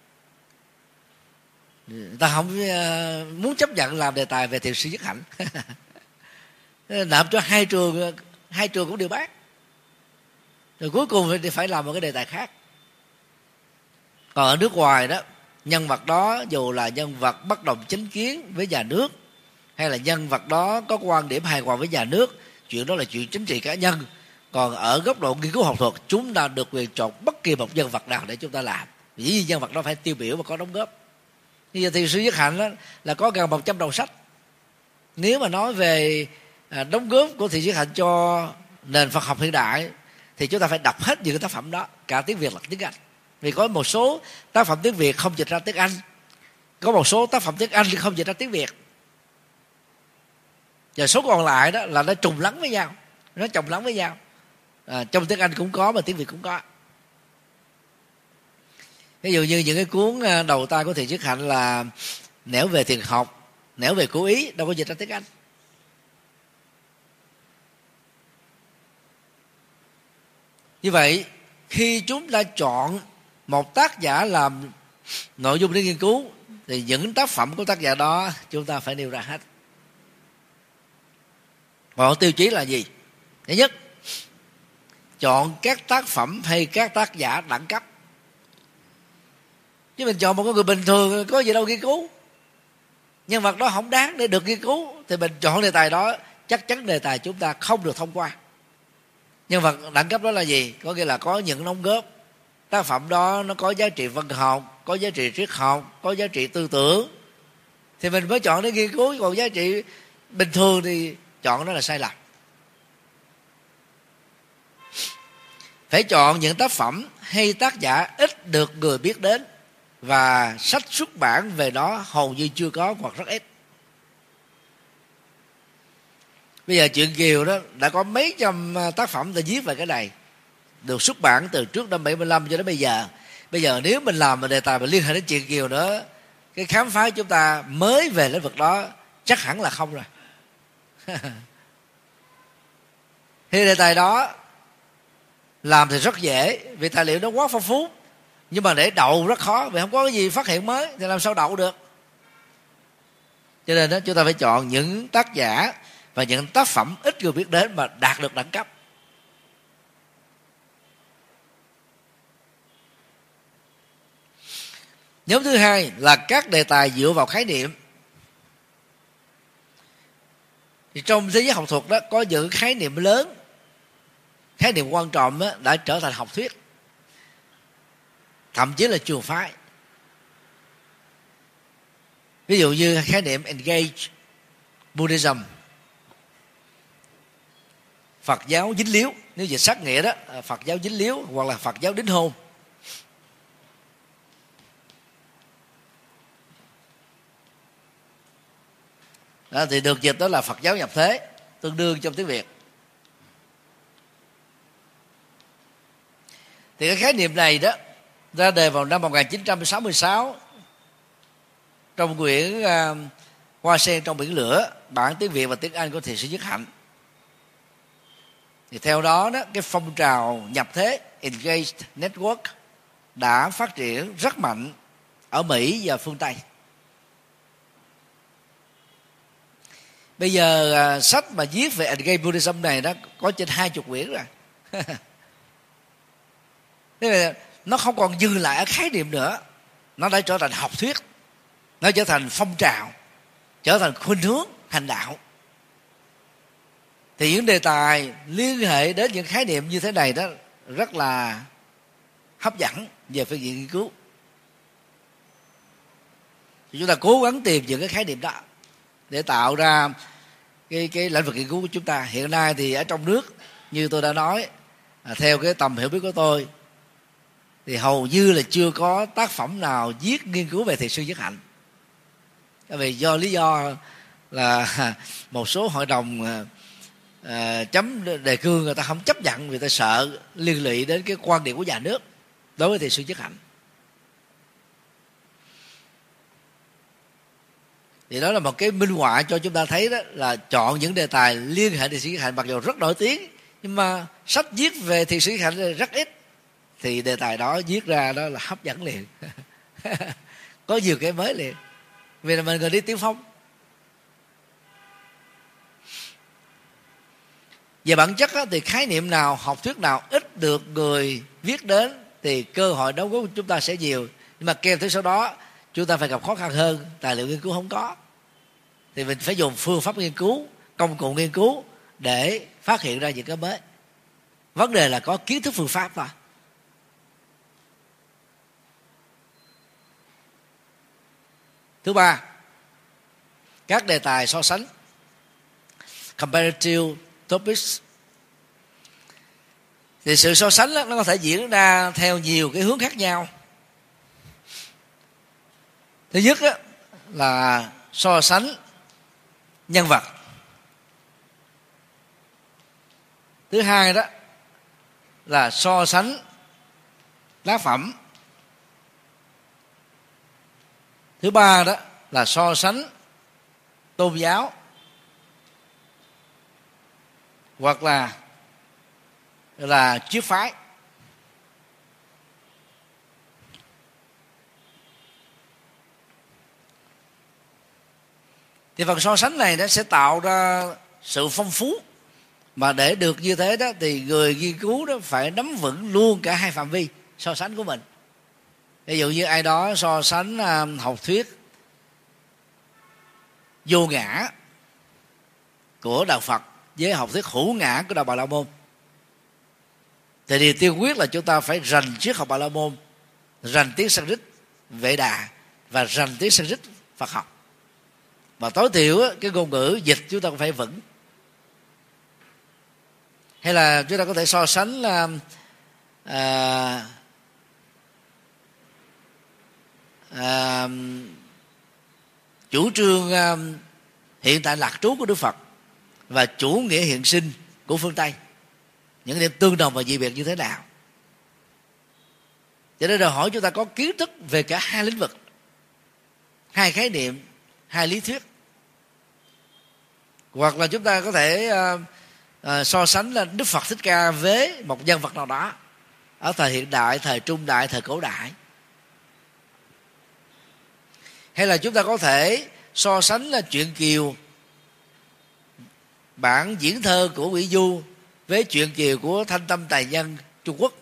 B: Người ta không muốn chấp nhận làm đề tài về thiền sư Nhất Hạnh nộp cho hai trường cũng đều bác. Rồi cuối cùng thì phải làm một cái đề tài khác. Còn ở nước ngoài đó, nhân vật đó dù là nhân vật bất đồng chính kiến với nhà nước, hay là nhân vật đó có quan điểm hài hòa với nhà nước, chuyện đó là chuyện chính trị cá nhân. Còn ở góc độ nghiên cứu học thuật, chúng ta được quyền chọn bất kỳ một nhân vật nào để chúng ta làm, vì nhân vật đó phải tiêu biểu và có đóng góp. Như giờ thì sư Nhất Hạnh đó là có gần 100 đầu sách. Nếu mà nói về đóng góp của Thiền Nhất Hạnh cho nền Phật học hiện đại thì chúng ta phải đọc hết những cái tác phẩm đó, cả tiếng Việt lẫn tiếng Anh. Vì có một số tác phẩm tiếng Việt không dịch ra tiếng Anh, có một số tác phẩm tiếng Anh thì không dịch ra tiếng Việt, và số còn lại đó là nó trùng lắng với nhau, nó chồng lắng với nhau. Trong tiếng Anh cũng có mà tiếng Việt cũng có. Ví dụ như những cái cuốn đầu tay của Thiền Nhất Hạnh là Nẻo về thiền học, Nẻo về cố ý, đâu có dịch ra tiếng Anh. Như vậy khi chúng ta chọn một tác giả làm nội dung để nghiên cứu thì những tác phẩm của tác giả đó chúng ta phải nêu ra hết. Và tiêu chí là gì? Thứ nhất, chọn các tác phẩm hay các tác giả đẳng cấp. Chứ mình chọn một người bình thường có gì đâu nghiên cứu, nhân vật đó không đáng để được nghiên cứu, thì mình chọn đề tài đó chắc chắn đề tài chúng ta không được thông qua. Nhân vật đẳng cấp đó là gì? Có nghĩa là có những đóng góp, tác phẩm đó nó có giá trị văn học, có giá trị triết học, có giá trị tư tưởng thì mình mới chọn để nghiên cứu. Còn giá trị bình thường thì chọn nó là sai lầm. Phải chọn những tác phẩm hay tác giả ít được người biết đến, và sách xuất bản về nó hầu như chưa có hoặc rất ít. Bây giờ truyện Kiều đó đã có mấy trăm tác phẩm đã viết về cái này, được xuất bản từ trước năm 75 cho đến bây giờ. Bây giờ nếu mình làm một đề tài mà liên hệ đến truyện Kiều nữa, cái khám phá chúng ta mới về lĩnh vực đó chắc hẳn là không rồi. Thì đề tài đó làm thì rất dễ, vì tài liệu nó quá phong phú, nhưng mà để đậu rất khó, vì không có cái gì phát hiện mới thì làm sao đậu được. Cho nên đó, chúng ta phải chọn những tác giả và những tác phẩm ít người biết đến mà đạt được đẳng cấp. Nhóm thứ hai là các đề tài dựa vào khái niệm. Thì trong thế giới học thuật đó có những khái niệm lớn, khái niệm quan trọng đó, đã trở thành học thuyết, thậm chí là trường phái. Ví dụ như khái niệm Engage Buddhism, Phật giáo dính líu, nếu dịch sát nghĩa đó, Phật giáo dính líu hoặc là Phật giáo đính hôn. Đó, thì được dịch đó là Phật giáo nhập thế, tương đương trong tiếng Việt. Thì cái khái niệm này đó ra đời vào năm 1966 trong quyển Hoa sen trong biển lửa, bản tiếng Việt và tiếng Anh của thiền sư Nhất Hạnh. Thì theo đó, cái phong trào nhập thế Engaged Network đã phát triển rất mạnh ở Mỹ và phương Tây. Bây giờ sách mà viết về Engaged Buddhism này đó có trên 20 quyển rồi. Thế là nó không còn dừng lại ở khái niệm nữa, nó đã trở thành học thuyết, nó trở thành phong trào, trở thành khuynh hướng hành đạo. Thì những đề tài liên hệ đến những khái niệm như thế này đó rất là hấp dẫn về phương diện nghiên cứu. Thì chúng ta cố gắng tìm những cái khái niệm đó để tạo ra cái lĩnh vực nghiên cứu của chúng ta. Hiện nay thì ở trong nước, như tôi đã nói, theo cái tầm hiểu biết của tôi, thì hầu như là chưa có tác phẩm nào viết nghiên cứu về thiền sư Nhất Hạnh. Vì lý do là một số hội đồng chấm đề cương người ta không chấp nhận, vì ta sợ liên lụy đến cái quan điểm của nhà nước đối với thiền sư Nhất Hạnh. Thì đó là một cái minh họa cho chúng ta thấy đó, là chọn những đề tài liên hệ thiền sư Nhất Hạnh mặc dù rất nổi tiếng, nhưng mà sách viết về thiền sư Nhất Hạnh rất ít, thì đề tài đó viết ra đó là hấp dẫn liền. Có nhiều cái mới liền, vì là mình người đi tiên phong. Về bản chất đó, thì khái niệm nào, học thuyết nào ít được người viết đến thì cơ hội đóng góp của chúng ta sẽ nhiều. Nhưng mà kèm theo sau đó chúng ta phải gặp khó khăn hơn, tài liệu nghiên cứu không có, thì mình phải dùng phương pháp nghiên cứu, công cụ nghiên cứu để phát hiện ra những cái mới. Vấn đề là có kiến thức phương pháp thôi. Thứ ba, các đề tài so sánh, comparative topics. Thì sự so sánh đó, nó có thể diễn ra theo nhiều cái hướng khác nhau. Thứ nhất đó, là so sánh nhân vật. Thứ hai đó là so sánh tác phẩm. Thứ ba đó là so sánh tôn giáo, hoặc là triết phái. Thì phần so sánh này nó sẽ tạo ra sự phong phú, mà để được như thế đó thì người nghiên cứu đó phải nắm vững luôn cả hai phạm vi so sánh của mình. Ví dụ như ai đó so sánh học thuyết vô ngã của đạo Phật với học thuyết hữu ngã của đạo Bà La Môn, thì điều tiên quyết là chúng ta phải rành triết học Bà La Môn, rành tiếng Sanskrit Vệ Đà và rành tiếng Sanskrit Phật học. Và tối thiểu cái ngôn ngữ dịch chúng ta cũng phải vững. Hay là chúng ta có thể so sánh chủ trương hiện tại lạc trú của Đức Phật và chủ nghĩa hiện sinh của phương Tây, những điểm tương đồng và dị biệt như thế nào. Cho nên đòi hỏi chúng ta có kiến thức về cả hai lĩnh vực, hai khái niệm, hai lý thuyết. Hoặc là chúng ta có thể so sánh là Đức Phật Thích Ca với một nhân vật nào đó ở thời hiện đại, thời trung đại, thời cổ đại. Hay là chúng ta có thể so sánh là truyện Kiều, bản diễn thơ của Nguyễn Du với truyện Kiều của Thanh Tâm Tài Nhân Trung Quốc.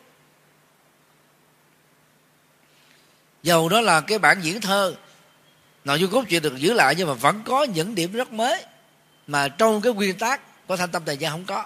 B: Dầu đó là cái bản diễn thơ, nội dung cốt truyện được giữ lại, nhưng mà vẫn có những điểm rất mới mà trong cái nguyên tác của Thanh Tâm Tài Nhân không có.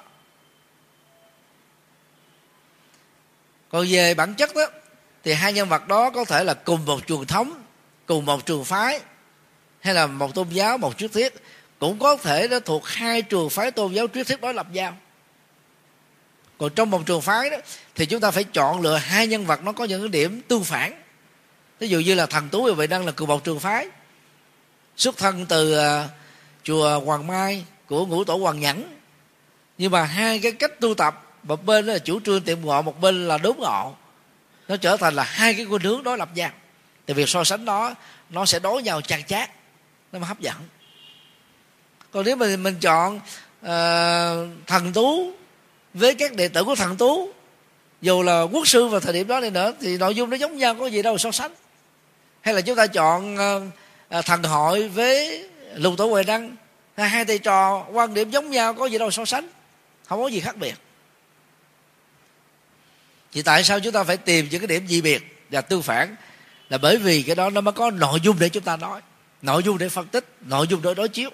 B: Còn về bản chất đó, thì hai nhân vật đó có thể là cùng một truyền thống, cùng một trường phái, hay là một tôn giáo, một triết thuyết, cũng có thể nó thuộc hai trường phái tôn giáo triết thuyết đối lập nhau. Còn trong một trường phái đó thì chúng ta phải chọn lựa hai nhân vật nó có những cái điểm tương phản. Ví dụ như là Thần Tú và Huệ Năng là cùng một trường phái, xuất thân từ chùa Hoàng Mai của Ngũ Tổ Hoàng Nhẫn, nhưng mà hai cái cách tu tập, một bên là chủ trương tiệm ngộ, một bên là đốn ngộ, nó trở thành là hai cái khuynh hướng đối lập nhau. Thì việc so sánh đó nó sẽ đối nhau chan chát, nó mới hấp dẫn. Còn nếu mình chọn Thần Tú với các đệ tử của Thần Tú, dù là quốc sư vào thời điểm đó đi nữa, thì nội dung nó giống nhau, có gì đâu so sánh. Hay là chúng ta chọn Thần Hội với Lục Tổ Huệ Năng, hai thầy trò quan điểm giống nhau, có gì đâu so sánh, không có gì khác biệt. Thì tại sao chúng ta phải tìm những cái điểm dị biệt và tương phản? Là bởi vì cái đó nó mới có nội dung để chúng ta nói, nội dung để phân tích, nội dung để đối chiếu.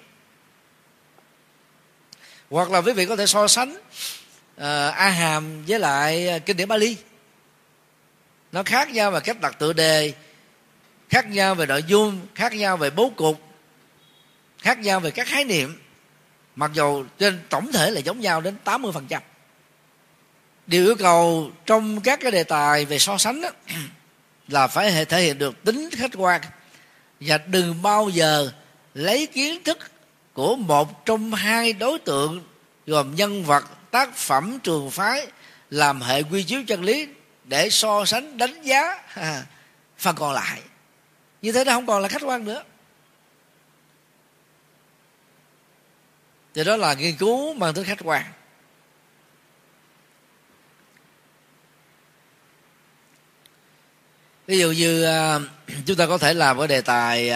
B: Hoặc là quý vị có thể so sánh A Hàm với lại kinh điển Bali. Nó khác nhau về cách đặt tựa đề, khác nhau về nội dung, khác nhau về bố cục, khác nhau về các khái niệm, mặc dù trên tổng thể là giống nhau đến 80%. Điều yêu cầu trong các cái đề tài về so sánh đó, là phải thể hiện được tính khách quan, và đừng bao giờ lấy kiến thức của một trong hai đối tượng gồm nhân vật, tác phẩm, trường phái làm hệ quy chiếu chân lý để so sánh đánh giá phần còn lại. Như thế nó không còn là khách quan nữa. Thì đó là nghiên cứu mang tính khách quan. Ví dụ như chúng ta có thể làm cái đề tài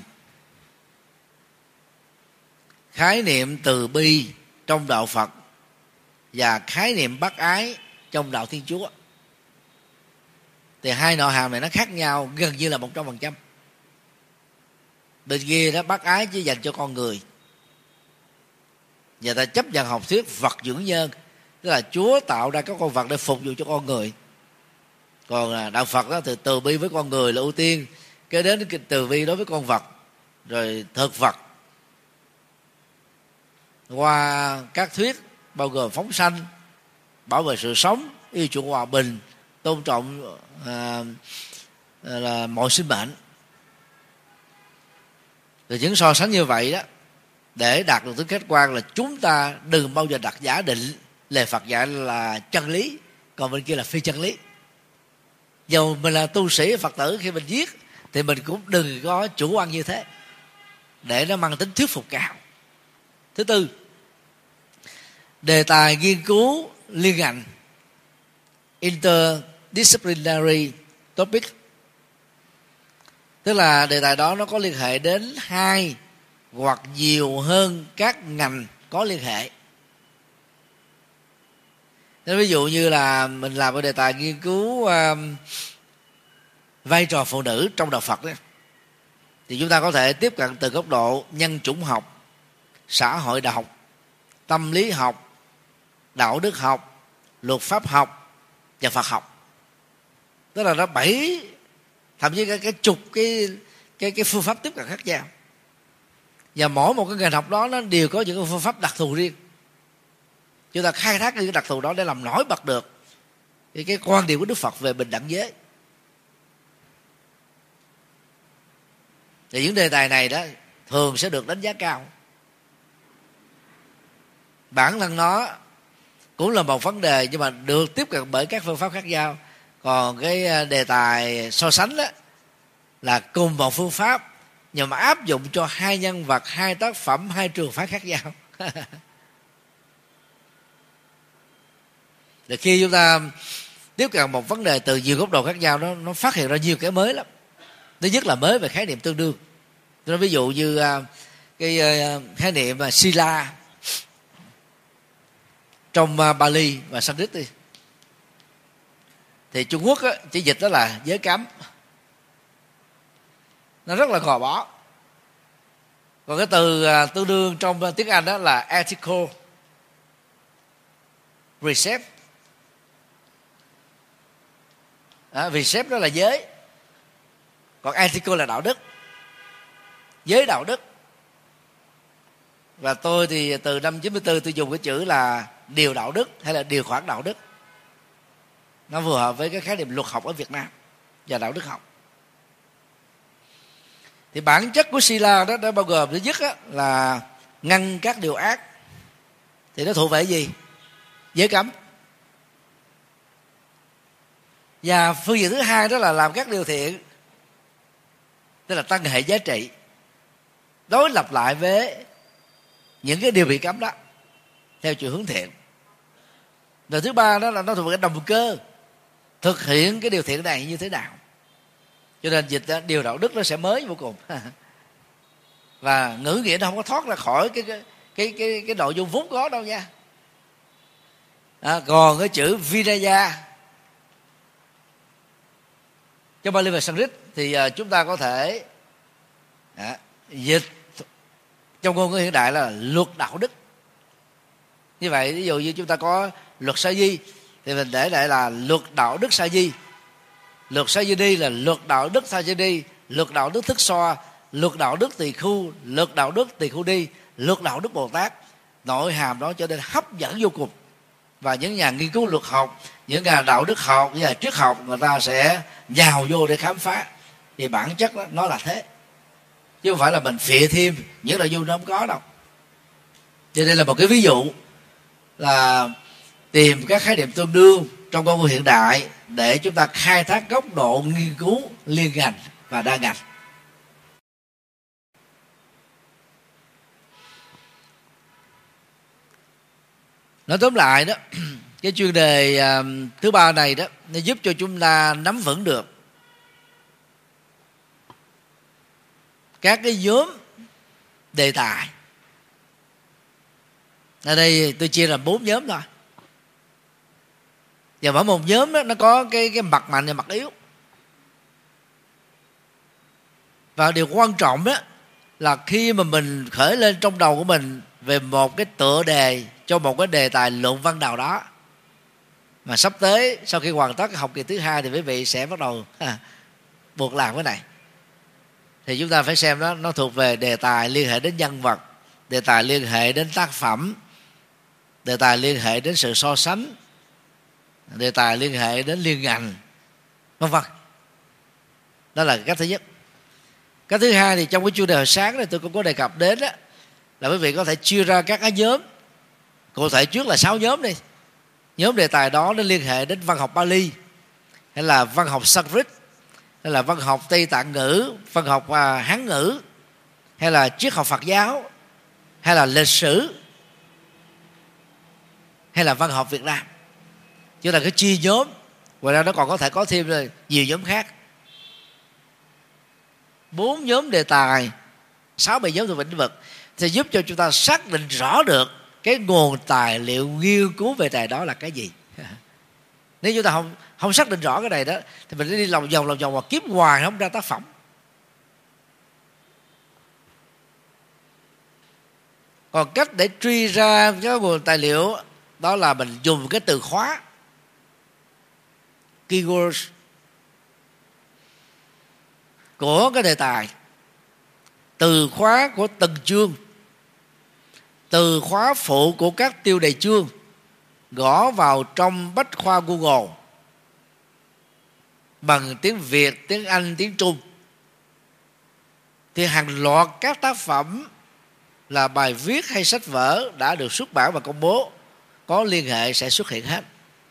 B: khái niệm từ bi trong đạo Phật và khái niệm bác ái trong đạo Thiên Chúa. Thì hai nội hàm này nó khác nhau gần như là 100%. Bên kia đó bác ái chỉ dành cho con người, và ta chấp nhận học thuyết vật dưỡng nhân, tức là Chúa tạo ra các con vật để phục vụ cho con người. Còn đạo Phật đó thì từ bi với con người là ưu tiên, kế đến cái từ bi đối với con vật, rồi thực vật. Qua các thuyết bao gồm phóng sanh, bảo vệ sự sống, yêu chuộng hòa bình, tôn trọng là mọi sinh mệnh. Rồi những so sánh như vậy đó, để đạt được tính khách quan là chúng ta đừng bao giờ đặt giả định lời Phật dạy là chân lý, còn bên kia là phi chân lý. Dù mình là tu sĩ Phật tử, khi mình viết thì mình cũng đừng có chủ quan như thế, để nó mang tính thuyết phục cao. Thứ tư, đề tài nghiên cứu liên ngành, interdisciplinary topic, tức là đề tài đó nó có liên hệ đến hai hoặc nhiều hơn các ngành có liên hệ. Nên ví dụ như là mình làm một đề tài nghiên cứu vai trò phụ nữ trong đạo Phật đó, thì chúng ta có thể tiếp cận từ góc độ nhân chủng học, xã hội học, tâm lý học, đạo đức học, luật pháp học và Phật học. Tức là nó 7 thậm chí cái chục cái phương pháp tiếp cận khác nhau. Và mỗi một cái ngành học đó nó đều có những cái phương pháp đặc thù riêng. Chúng ta khai thác những cái đặc thù đó để làm nổi bật được cái quan điểm của Đức Phật về bình đẳng giới. Thì những đề tài này đó thường sẽ được đánh giá cao. Bản thân nó cũng là một vấn đề, nhưng mà được tiếp cận bởi các phương pháp khác nhau. Còn cái đề tài so sánh đó là cùng một phương pháp nhưng mà áp dụng cho hai nhân vật, hai tác phẩm, hai trường phái khác nhau. Thì khi chúng ta tiếp cận một vấn đề từ nhiều góc độ khác nhau, nó phát hiện ra nhiều cái mới lắm. Thứ nhất là mới về khái niệm tương đương. Tôi nói ví dụ như cái khái niệm Sila trong Bali và Sanskrit đi, thì Trung Quốc chỉ dịch đó là giới cấm, nó rất là gò bó. Còn cái từ tương đương trong tiếng Anh đó là ethical precept. Precept đó là giới, còn ethical là đạo đức, giới đạo đức. Và tôi thì từ năm 94 tôi dùng cái chữ là điều đạo đức hay là điều khoản đạo đức. Nó phù hợp với cái khái niệm luật học ở Việt Nam và đạo đức học. Thì bản chất của Sila đó đã bao gồm thứ nhất là ngăn các điều ác. Thì nó thuộc về gì? Giới cấm. Và phương diện thứ hai đó là làm các điều thiện, tức là tăng hệ giá trị, đối lập lại với những cái điều bị cấm đó theo chiều hướng thiện. Rồi thứ ba đó là nó thuộc về cái động cơ thực hiện cái điều thiện này như thế nào. Cho nên dịch điều đạo đức nó sẽ mới vô cùng. Và ngữ nghĩa nó không có thoát ra khỏi cái nội dung vốn có đâu nha. Còn cái chữ Vinaya trong Bali và Sanskrit thì chúng ta có thể dịch trong ngôn ngữ hiện đại là luật đạo đức. Như vậy ví dụ như chúng ta có luật sa di thì mình để lại là luật đạo đức sa di. Luật sa di đi là luật đạo đức sa di đi, luật đạo đức thức xoa, luật đạo đức tỳ khu, luật đạo đức tỳ khu đi, luật đạo đức Bồ Tát. Nội hàm đó cho nên hấp dẫn vô cùng. Và những nhà nghiên cứu luật học, những nhà đạo đức học, những nhà triết học, người ta sẽ nhào vô để khám phá. Thì bản chất đó, nó là thế, chứ không phải là mình phịa thêm những nội dung nó không có đâu. Cho nên là một cái ví dụ là tìm các khái niệm tương đương trong ngôn ngữ hiện đại để chúng ta khai thác góc độ nghiên cứu liên ngành và đa ngành. Nói tóm lại đó, cái chuyên đề thứ ba này đó, nó giúp cho chúng ta nắm vững được các cái nhóm đề tài. Ở đây tôi chia làm 4 nhóm thôi. Và mỗi một nhóm đó nó có cái mặt mạnh và mặt yếu. Và điều quan trọng đó là khi mà mình khởi lên trong đầu của mình về một cái tựa đề cho một cái đề tài luận văn nào đó, mà sắp tới sau khi hoàn tất học kỳ thứ 2 thì quý vị sẽ bắt đầu buộc làm cái này, thì chúng ta phải xem đó nó thuộc về đề tài liên hệ đến nhân vật, đề tài liên hệ đến tác phẩm, đề tài liên hệ đến sự so sánh, đề tài liên hệ đến liên ngành, vân vân. Đó là cái thứ nhất. Cái thứ hai thì trong cái chuyên đề hồi sáng này tôi cũng có đề cập đến đó, là quý vị có thể chia ra các cái nhóm. Cụ thể trước là 6 nhóm đi. Nhóm đề tài đó nó liên hệ đến văn học Pali, hay là văn học Sanskrit, hay là văn học Tây Tạng ngữ, văn học Hán ngữ, hay là triết học Phật giáo, hay là lịch sử, hay là văn học Việt Nam. Chứ là cái chia nhóm. Ngoài ra nó còn có thể có thêm nhiều nhóm khác. 4 nhóm đề tài, 6-7 nhóm thuộc lĩnh vực sẽ giúp cho chúng ta xác định rõ được cái nguồn tài liệu nghiên cứu về đề đó là cái gì. Nếu chúng ta không xác định rõ cái này đó thì mình đi lòng vòng và kiếm hoài không ra tác phẩm. Còn cách để truy ra cái nguồn tài liệu đó là mình dùng cái từ khóa, keywords. của cái đề tài, từ khóa của từng chương, từ khóa phụ của các tiêu đề chương, gõ vào trong bách khoa Google bằng tiếng Việt, tiếng Anh, tiếng Trung, thì hàng loạt các tác phẩm là bài viết hay sách vở đã được xuất bản và công bố có liên hệ sẽ xuất hiện hết.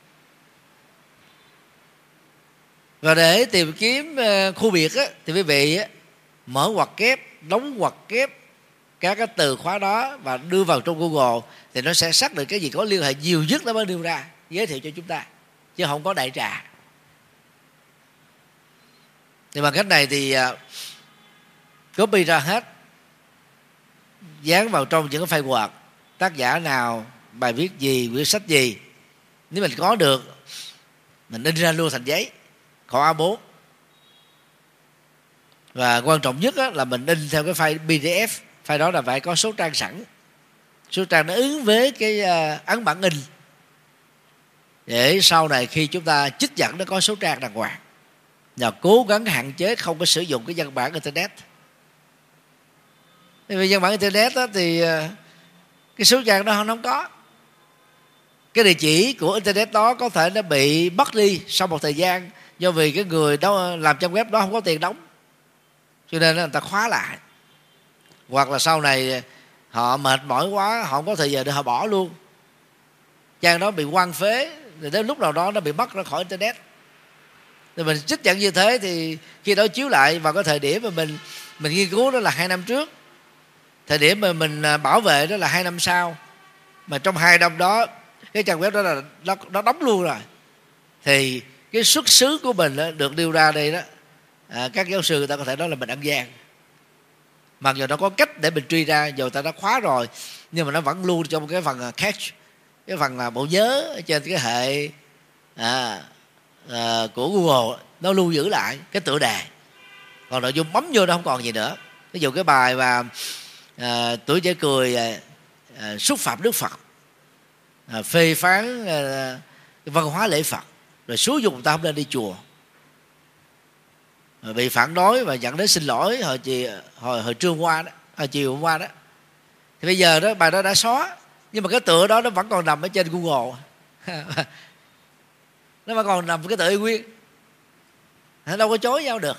B: Và để tìm kiếm khu biệt á, thì quý vị mở ngoặc kép, đóng ngoặc kép các cái từ khóa đó và đưa vào trong Google, thì nó sẽ xác định cái gì có liên hệ nhiều nhất nó mới đưa ra giới thiệu cho chúng ta, chứ không có đại trà. Thì bằng cách này thì copy ra hết, dán vào trong những cái file Word, tác giả nào, bài viết gì, quyển sách gì, nếu mình có được mình in ra luôn thành giấy, khỏi A4. Và quan trọng nhất là mình in theo cái file PDF, file đó là phải có số trang sẵn, số trang nó ứng với cái ấn bản in, để sau này khi chúng ta trích dẫn nó có số trang đàng hoàng. Và cố gắng hạn chế không có sử dụng cái văn bản internet. Vì văn bản internet thì cái số trang đó không có, cái địa chỉ của internet đó có thể nó bị mất đi sau một thời gian, do vì cái người đó làm trang web đó không có tiền đóng, cho nên người ta khóa lại. Hoặc là sau này họ mệt mỏi quá, họ không có thời giờ để họ bỏ luôn, trang đó bị hoang phế, rồi đến lúc nào đó nó bị mất ra khỏi internet. Thì mình trích dẫn như thế thì khi đó chiếu lại vào cái thời điểm mà mình nghiên cứu đó là 2 năm trước, thời điểm mà mình bảo vệ đó là 2 năm sau, mà trong 2 năm đó cái trang web đó là nó đóng luôn rồi, thì cái xuất xứ của mình đó, được đưa ra đây đó, các giáo sư người ta có thể nói là mình ăn gian, mặc dù nó có cách để mình truy ra, dù ta đã khóa rồi nhưng mà nó vẫn lưu trong cái phần cache, cái phần bộ nhớ trên cái hệ của Google, nó lưu giữ lại cái tựa đề, còn nội dung bấm vô nó không còn gì nữa. Ví dụ cái bài mà tuổi trẻ cười xúc phạm Đức Phật, phê phán văn hóa lễ Phật, rồi xúi dục người ta không nên đi chùa, rồi bị phản đối và dẫn đến xin lỗi hồi trưa qua đó, hồi chiều hôm qua đó, thì bây giờ đó bài đó đã xóa, nhưng mà cái tựa đó nó vẫn còn nằm ở trên Google nó vẫn còn nằm cái tựa y nguyên, nó đâu có chối nhau được.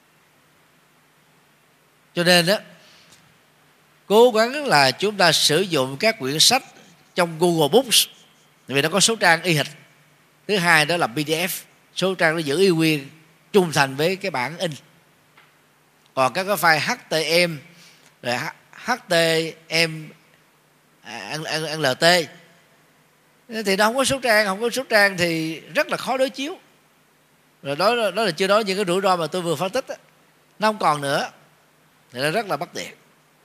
B: Cho nên đó, cố gắng là chúng ta sử dụng các quyển sách trong Google Books, vì nó có số trang y hệt. Thứ hai đó là PDF, số trang nó giữ y nguyên, trung thành với cái bản in. Còn các cái file HTML rồi HTMLT thì nó không có số trang, không có số trang thì rất là khó đối chiếu. Rồi đó là chưa nói những cái rủi ro mà tôi vừa phân tích đó, nó không còn nữa, thì nó rất là bất tiện.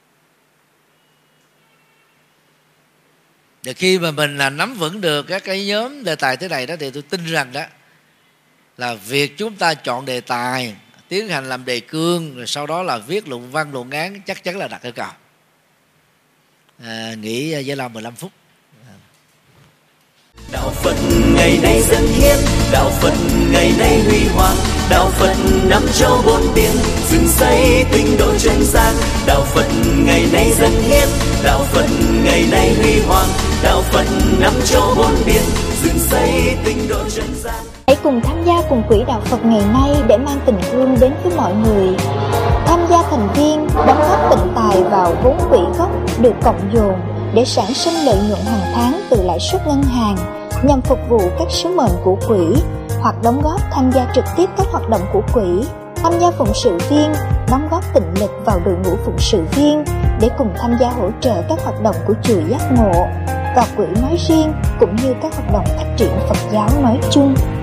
B: Để khi mà mình nắm vững được các cái nhóm đề tài thế này đó, thì tôi tin rằng đó là việc chúng ta chọn đề tài, tiến hành làm đề cương, rồi sau đó là viết luận văn, luận án chắc chắn là đạt yêu cầu. Nghỉ giải lao 15 phút.
A: Đạo Phật ngày nay dân hiến, đạo Phật ngày nay huy hoàng, đạo Phật năm châu bốn biển, dựng xây tinh độ chân gian. Đạo Phật ngày nay dân hiến, đạo Phật ngày nay huy hoàng, đạo Phật năm châu bốn biển, dựng xây tinh độ chân gian.
C: Hãy cùng tham gia cùng quỹ đạo Phật ngày nay để mang tình thương đến với mọi người. Tham gia thành viên, đóng góp tịnh tài vào vốn quỹ gốc được cộng dồn để sản sinh lợi nhuận hàng tháng từ lãi suất ngân hàng nhằm phục vụ các sứ mệnh của quỹ, hoặc đóng góp tham gia trực tiếp các hoạt động của quỹ, tham gia phụng sự viên, đóng góp tịnh lực vào đội ngũ phụng sự viên để cùng tham gia hỗ trợ các hoạt động của chùa Giác Ngộ và quỹ nói riêng, cũng như các hoạt động phát triển Phật giáo nói chung.